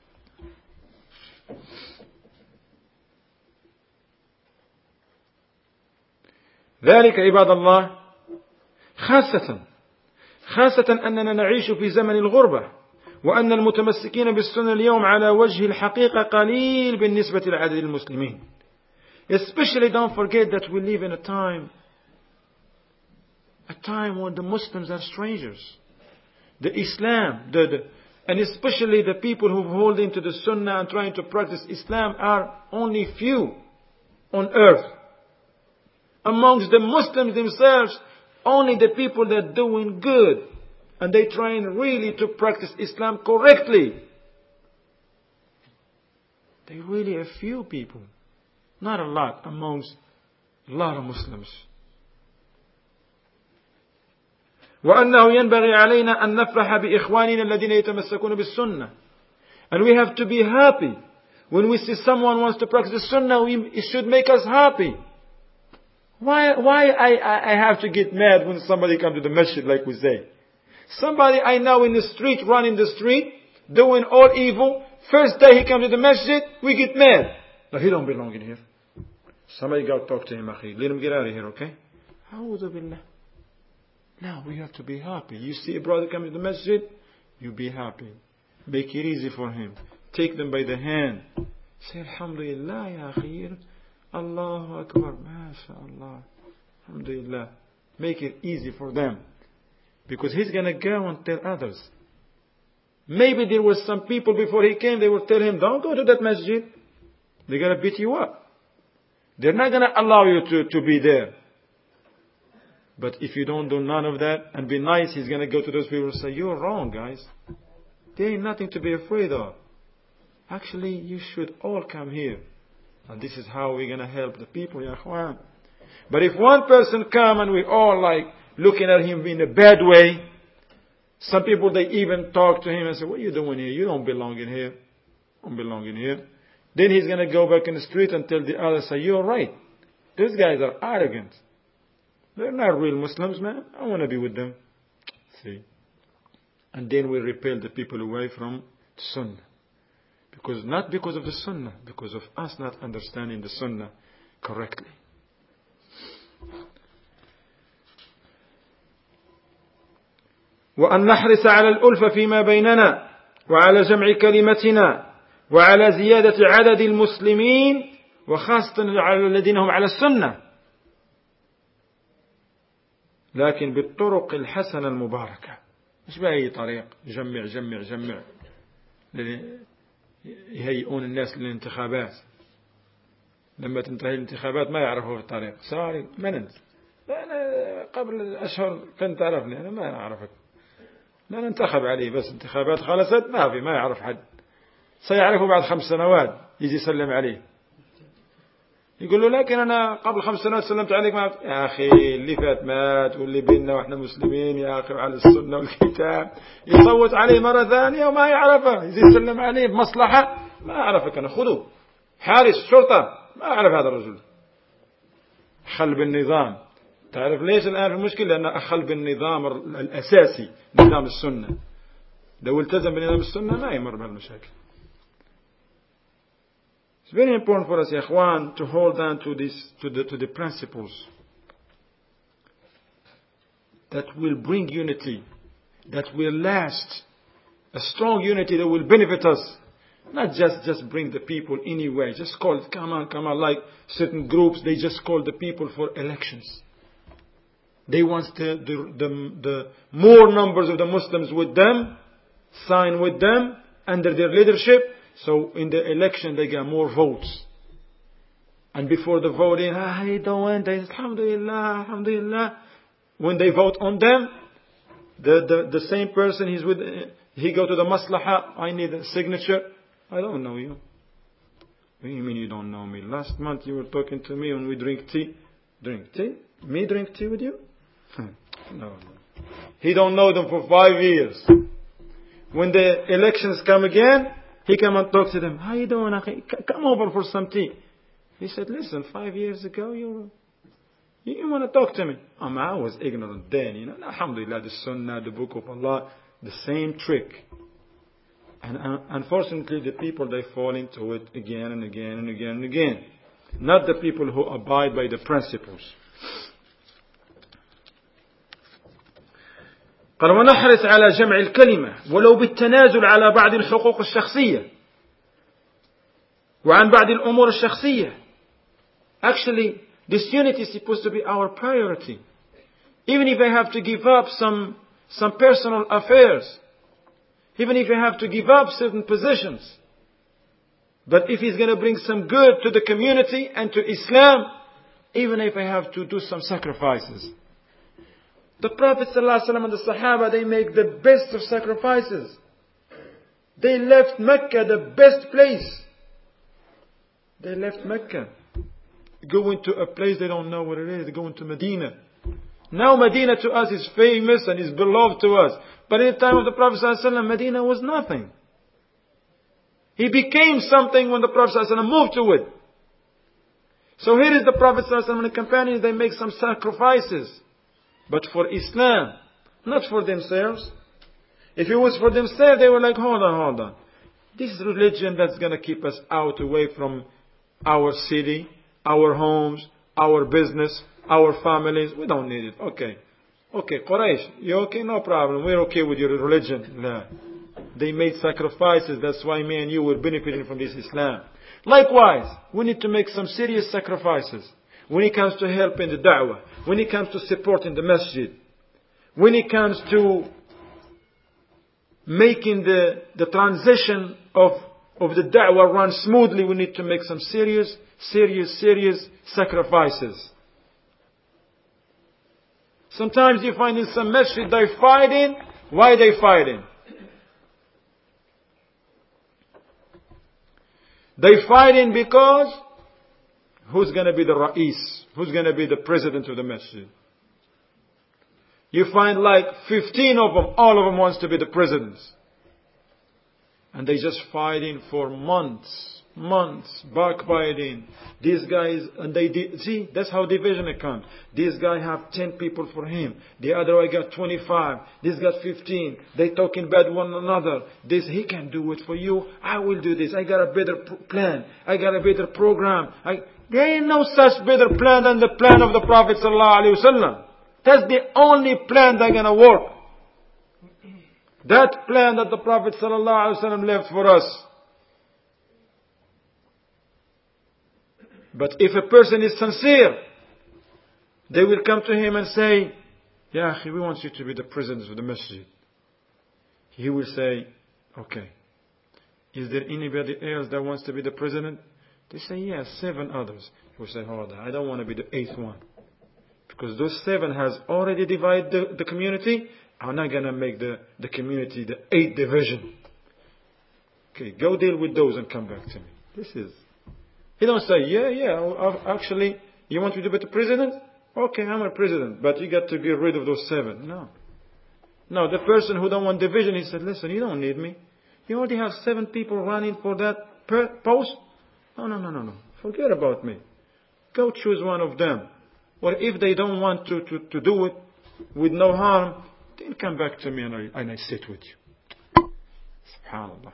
ذلك عباد الله خاصة خاصة أننا نعيش في زمن الغربة، وأن المتمسكين بالسنة اليوم على وجه الحقيقة قليل بالنسبة لعدد المسلمين. Especially don't forget that we live in a time a time when the Muslims are strangers. The Islam, the, the, and especially the people who hold into the Sunnah and trying to practice Islam are only few on earth. Amongst the Muslims themselves, only the people that are doing good and they trying really to practice Islam correctly. They really a few people, not a lot, amongst a lot of Muslims. وأنه ينبغي علينا أن نفرح بإخواننا الذين يتمسكون بالسنة. And we have to be happy when we see someone wants to practice the Sunnah. We, it should make us happy. Why, why I, I have to get mad when somebody comes to the masjid, like we say? Somebody I know in the street, running the street, doing all evil. First day he comes to the masjid, we get mad. No, he don't belong in here. Somebody go talk to him, akhi. Let him get out of here, okay? A'udhu billah. Now we have to be happy. You see a brother coming to the masjid, you be happy. Make it easy for him. Take them by the hand. Say Alhamdulillah ya akhi. Allahu Akbar. MashaAllah. Alhamdulillah. Make it easy for them. Because he's going to go and tell others. Maybe there were some people before he came, they would tell him, don't go to that masjid. They're going to beat you up. They're not going to allow you to, to be there. But if you don't do none of that and be nice, he's going to go to those people and say, you're wrong, guys. There ain't nothing to be afraid of. Actually, you should all come here. And this is how we're going to help the people, ya akhwan. But if one person come and we all like looking at him in a bad way, some people, they even talk to him and say, what are you doing here? You don't belong in here. You don't belong in here. Then he's going to go back in the street and tell the others, say, you're right. These guys are arrogant. They're not real Muslims, man. I want to be with them. See? And then we repel the people away from Sunnah. Because not because of the Sunnah, because of us not understanding the Sunnah correctly. وأن نحرص على الألفة فيما بيننا وعلى جمع كلمتنا وعلى زيادة عدد المسلمين وخاصة على الذين هم على السنة لكن بالطرق الحسنة المباركة مش بأي طريق جمع جمع جمع يهيئون الناس للانتخابات لما تنتهي الانتخابات ما يعرفوا في الطريق ساري من أنت أنا قبل أشهر كنت تعرفني أنا ما أعرفك لا ننتخب عليه بس انتخابات خلصت ما في ما يعرف حد سيعرفه بعد خمس سنوات يجي يسلم عليه يقول له لكن أنا قبل خمس سنوات سلمت عليك ما يا أخي اللي فات مات واللي بيننا وإحنا مسلمين يا أخي على السنة والكتاب يصوت عليه مرة ثانية وما يعرفه يجي يسلم عليه بمصلحة ما أعرفك أنا خذوه حارس شرطة ما أعرف هذا الرجل خل بالنظام تعرف ليش الآن المشكلة لأنه أخل بالنظام الأساسي نظام السنة لو التزم بنظام السنة ما يمر بهالمشاكل. It's very important for us يا إخوان to hold on to this to the to the principles that will bring unity, that will last, a strong unity that will benefit us. Not just just bring the people anyway. Just call it, come on, come on. Like certain groups, they just call the people for elections. They want the, the, the, the more numbers of the Muslims with them, sign with them, under their leadership. So in the election they get more votes. And before the voting, how you doing? They say, Alhamdulillah, Alhamdulillah. When they vote on them, the, the, the same person he's with, he go to the maslaha, I need a signature. I don't know you. What do you mean you don't know me? Last month you were talking to me when we drink tea. Drink tea? Me drink tea with you? no, no. He don't know them for five years. When the elections come again, he come and talk to them. How you doing? Come over for some tea. He said, listen, five years ago you you, you want to talk to me. Um, I was ignorant then. You know, Alhamdulillah, the Sunnah, the Book of Allah, the same trick. And uh, unfortunately, the people, they fall into it again and again and again and again. Not the people who abide by the principles. قال ونحرص على جمع الكلمة ولو بالتنازل على بعض الحقوق الشخصية وعن بعض الأمور الشخصية. Actually, this unity is supposed to be our priority. Even if I have to give up some, some personal affairs. Even if I have to give up certain positions. But if it's going to bring some good to the community and to Islam, even if I have to do some sacrifices. The Prophet ﷺ and the Sahaba, they make the best of sacrifices. They left Mecca, the best place. They left Mecca. Going to a place they don't know what it is. They're going to Medina. Now Medina to us is famous and is beloved to us. But in the time of the Prophet ﷺ, Medina was nothing. He became something when the Prophet ﷺ moved to it. So here is the Prophet ﷺ and the companions, they make some sacrifices. But for Islam, not for themselves. If it was for themselves, they were like, hold on, hold on. This is religion that's going to keep us out away from our city, our homes, our business, our families. We don't need it. Okay. Okay, Quraysh, you okay? No problem. We're okay with your religion. No. they made sacrifices. That's why me and you were benefiting from this Islam. Likewise, we need to make some serious sacrifices when it comes to helping the da'wah, when it comes to supporting the masjid, when it comes to making the, the transition of, of the da'wah run smoothly. We need to make some serious, serious, serious sacrifices. Sometimes you find in some masjid they're fighting. Why are they fighting? They're fighting because who's going to be the Ra'is? Who's going to be the president of the masjid? You find like fifteen of them, all of them wants to be the presidents. And they just fighting for months, months, backbiting. These guys, and they, see, that's how division it comes. This guy have ten people for him. The other guy got twenty-five. This got fifteen. They talking bad one another. This, he can do it for you. I will do this. I got a better plan. I got a better program. I, there ain't no such better plan than the plan of the Prophet sallallahu alaihi wasallam. That's the only plan that's going to work. That plan that the Prophet ﷺ left for us. But if a person is sincere, they will come to him and say, Ya akhi, we want you to be the president of the masjid. He will say, okay. Is there anybody else that wants to be the president? They say, yes, seven others. He will say, hold on, I don't want to be the eighth one. Because those seven has already divided the, the community. I'm not going to make the, the community the eighth division. Okay, go deal with those and come back to me. This is... He don't say, yeah, yeah, actually, you want me to be the president? Okay, I'm a president, but you got to get rid of those seven. No. No, the person who don't want division, he said, listen, you don't need me. You already have seven people running for that per- post. No, no, no, no, no. Forget about me. Go choose one of them. Or if they don't want to, to, to do it with no harm, then come back to me and I, and I sit with you. SubhanAllah.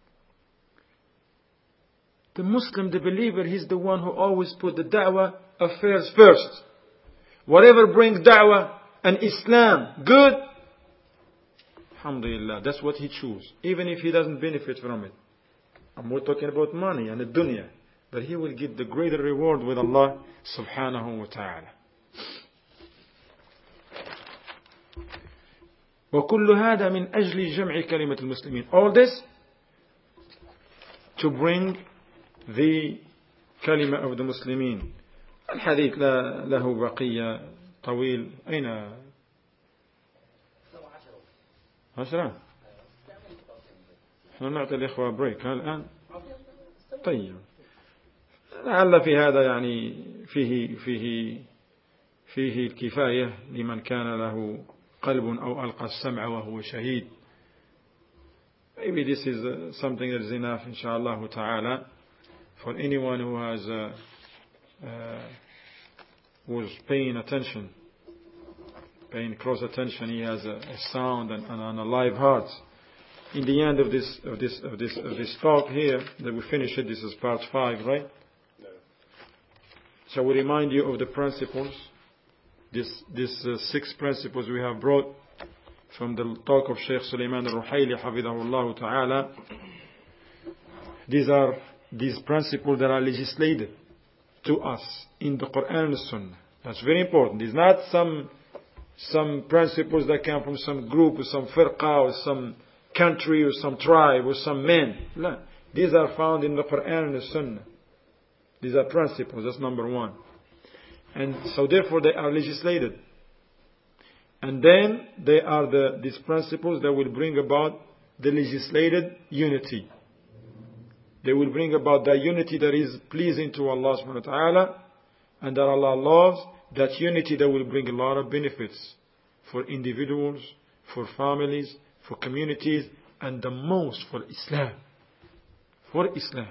The Muslim, the believer, he's the one who always put the da'wah affairs first. Whatever brings da'wah and Islam good, alhamdulillah, that's what he chooses. Even if he doesn't benefit from it. And we're talking about money and the dunya. But he will get the greater reward with Allah subhanahu wa ta'ala. وكل هذا من أجل جمع كلمة المسلمين. All this to bring the كلمة of the مسلمين. الحديث لا له بقية طويل. أين عشرة؟ احنا نعطي الإخوة بريك الآن. طيب. لعل في هذا يعني فيه فيه فيه الكفاية لمن كان له قلب أو ألقى السمع وهو شهيد. Maybe this is uh, something that is enough, inshallah ta'ala, for anyone who has uh, uh, was paying attention, paying close attention. He has a, a sound and, and, and a live heart. In the end of this of this of this of this talk here, that we finish it. This is part five, right? So we remind you of the principles, this, this uh, six principles we have brought from the talk of Shaykh Sulaiman al-Ruhaili, hafidhahullah ta'ala. These are these principles that are legislated to us in the Quran and the Sunnah. That's very important. It's not some, some principles that come from some group or some firqa or some country or some tribe or some men. No. These are found in the Quran and the Sunnah. These are principles, that's number one. And so therefore they are legislated. And then they are the, these principles that will bring about the legislated unity. They will bring about the unity that is pleasing to Allah subhanahu wa ta'ala, and that Allah loves, that unity that will bring a lot of benefits for individuals, for families, for communities, and the most for Islam. For Islam.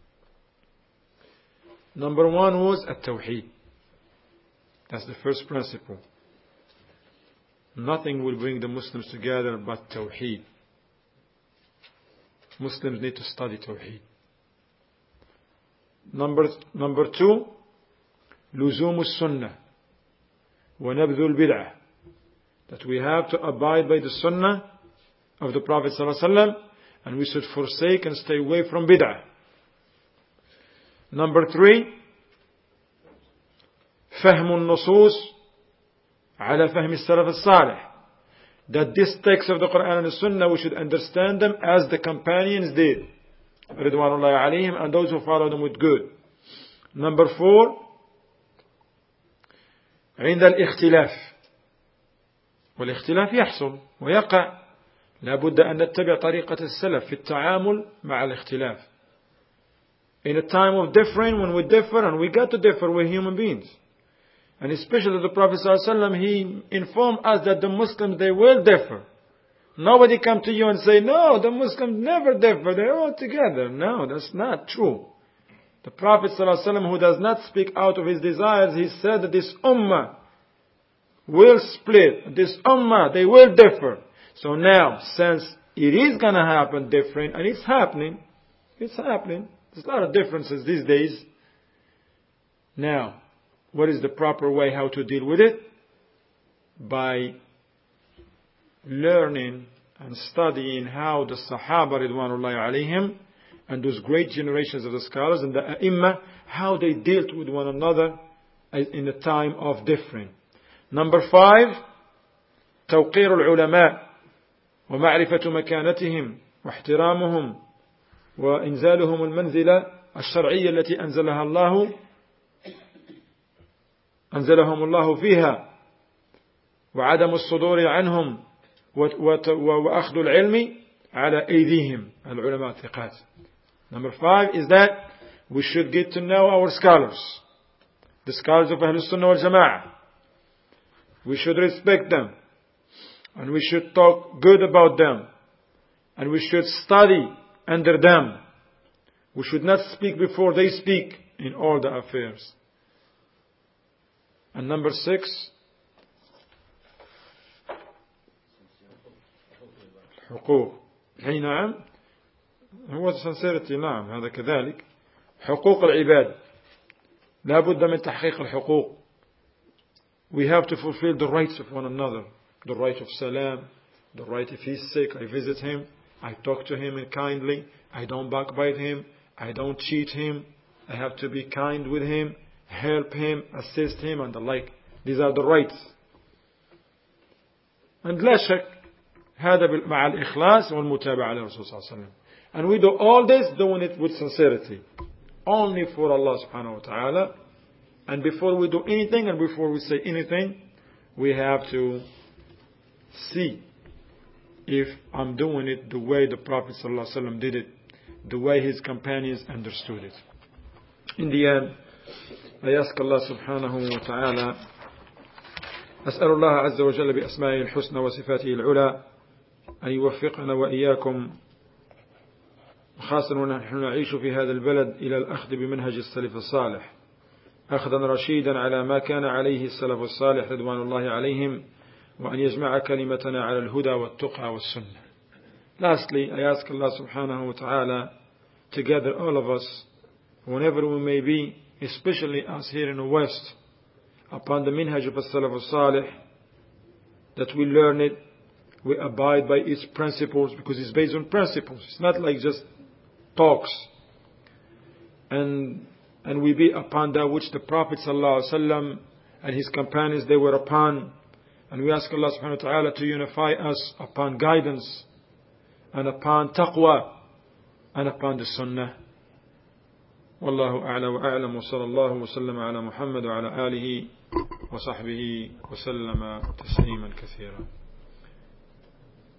Number one was at-tawheed. That's the first principle. Nothing will bring the Muslims together but tawheed. Muslims need to study tawheed. Number, number two, لزوم السنة ونبذ البدعة. That we have to abide by the sunnah of the Prophet ﷺ and we should forsake and stay away from bid'ah. Number three, فهم النصوص على فهم السلف الصالح. That this text of the Quran and the Sunnah, we should understand them as the companions did, Ridwanullahi alayhim, and those who follow them with good. Number four, عند الاختلاف. والاختلاف يحصل ويقع. لابد أن نتبع طريقة السلف في التعامل مع الاختلاف. In a time of differing, when we differ, and we got to differ, we're human beings. And especially the Prophet ﷺ, he informed us that the Muslims, they will differ. Nobody come to you and say, no, the Muslims never differ, they're all together. No, that's not true. The Prophet ﷺ, who does not speak out of his desires, he said that this ummah will split. This ummah, they will differ. So now, since it is going to happen different, and it's happening, it's happening. There's a lot of differences these days. Now, what is the proper way how to deal with it? By learning and studying how the Sahaba Ridwanullahi alayhim and those great generations of the scholars and the A'imma, how they dealt with one another in a time of differing. Number five, توقير العلماء ومعرفة مكانتهم واحترامهم وإنزالهم المنزلة الشرعية التي أنزلها الله أنزلهم الله فيها وعدم الصدور عنهم وأخذ العلم على أيديهم العلماء الثقات. Number five is that we should get to know our scholars, the scholars of Ahlul Sunnah wal Jama'ah. We should respect them, and we should talk good about them, and we should study under them. We should not speak before they speak in all the affairs. And number six, حقوق. أي نعم هو sincerity. نعم هذا كذلك. حقوق العباد. لا بد من تحقيق الحقوق. We have to fulfill the rights of one another. The right of salam, the right if he's sick, I visit him, I talk to him kindly, I don't backbite him, I don't cheat him, I have to be kind with him, help him, assist him, and the like. These are the rights. And لا شك هذا مع الإخلاص والمتابعة للرسول صلى الله عليه وسلم. And we do all this doing it with sincerity, only for Allah subhanahu wa ta'ala. And before we do anything and before we say anything, we have to see if I'm doing it the way the Prophet ﷺ did it, the way his companions understood it. In the end, I ask Allah subhanahu wa ta'ala, أسأل الله عز وجل بأسمائه الحسنى وصفاته العلى أن يوفقنا وإياكم، خاصة ونحن نعيش في هذا البلد، إلى الأخذ بمنهج السلف الصالح أخذا رشيدا على ما كان عليه السلف الصالح رضوان الله عليهم، وأن يجمع كلمتنا على الهدى والتقى والسنة. Lastly, I ask Allah subhanahu wa ta'ala to gather all of us, whenever we may be, especially us here in the West, upon the minhaj of as-salaf as-salih, that we learn it, we abide by its principles, because it's based on principles. It's not like just talks. And and we be upon that which the Prophet sallallahu alaihi wasallam and his companions, they were upon. And we ask Allah subhanahu wa ta'ala to unify us upon guidance and upon taqwa and upon the sunnah. والله أعلى وأعلم، وصلى الله وسلم على محمد وعلى آله وصحبه وسلم تسليما كثيرا.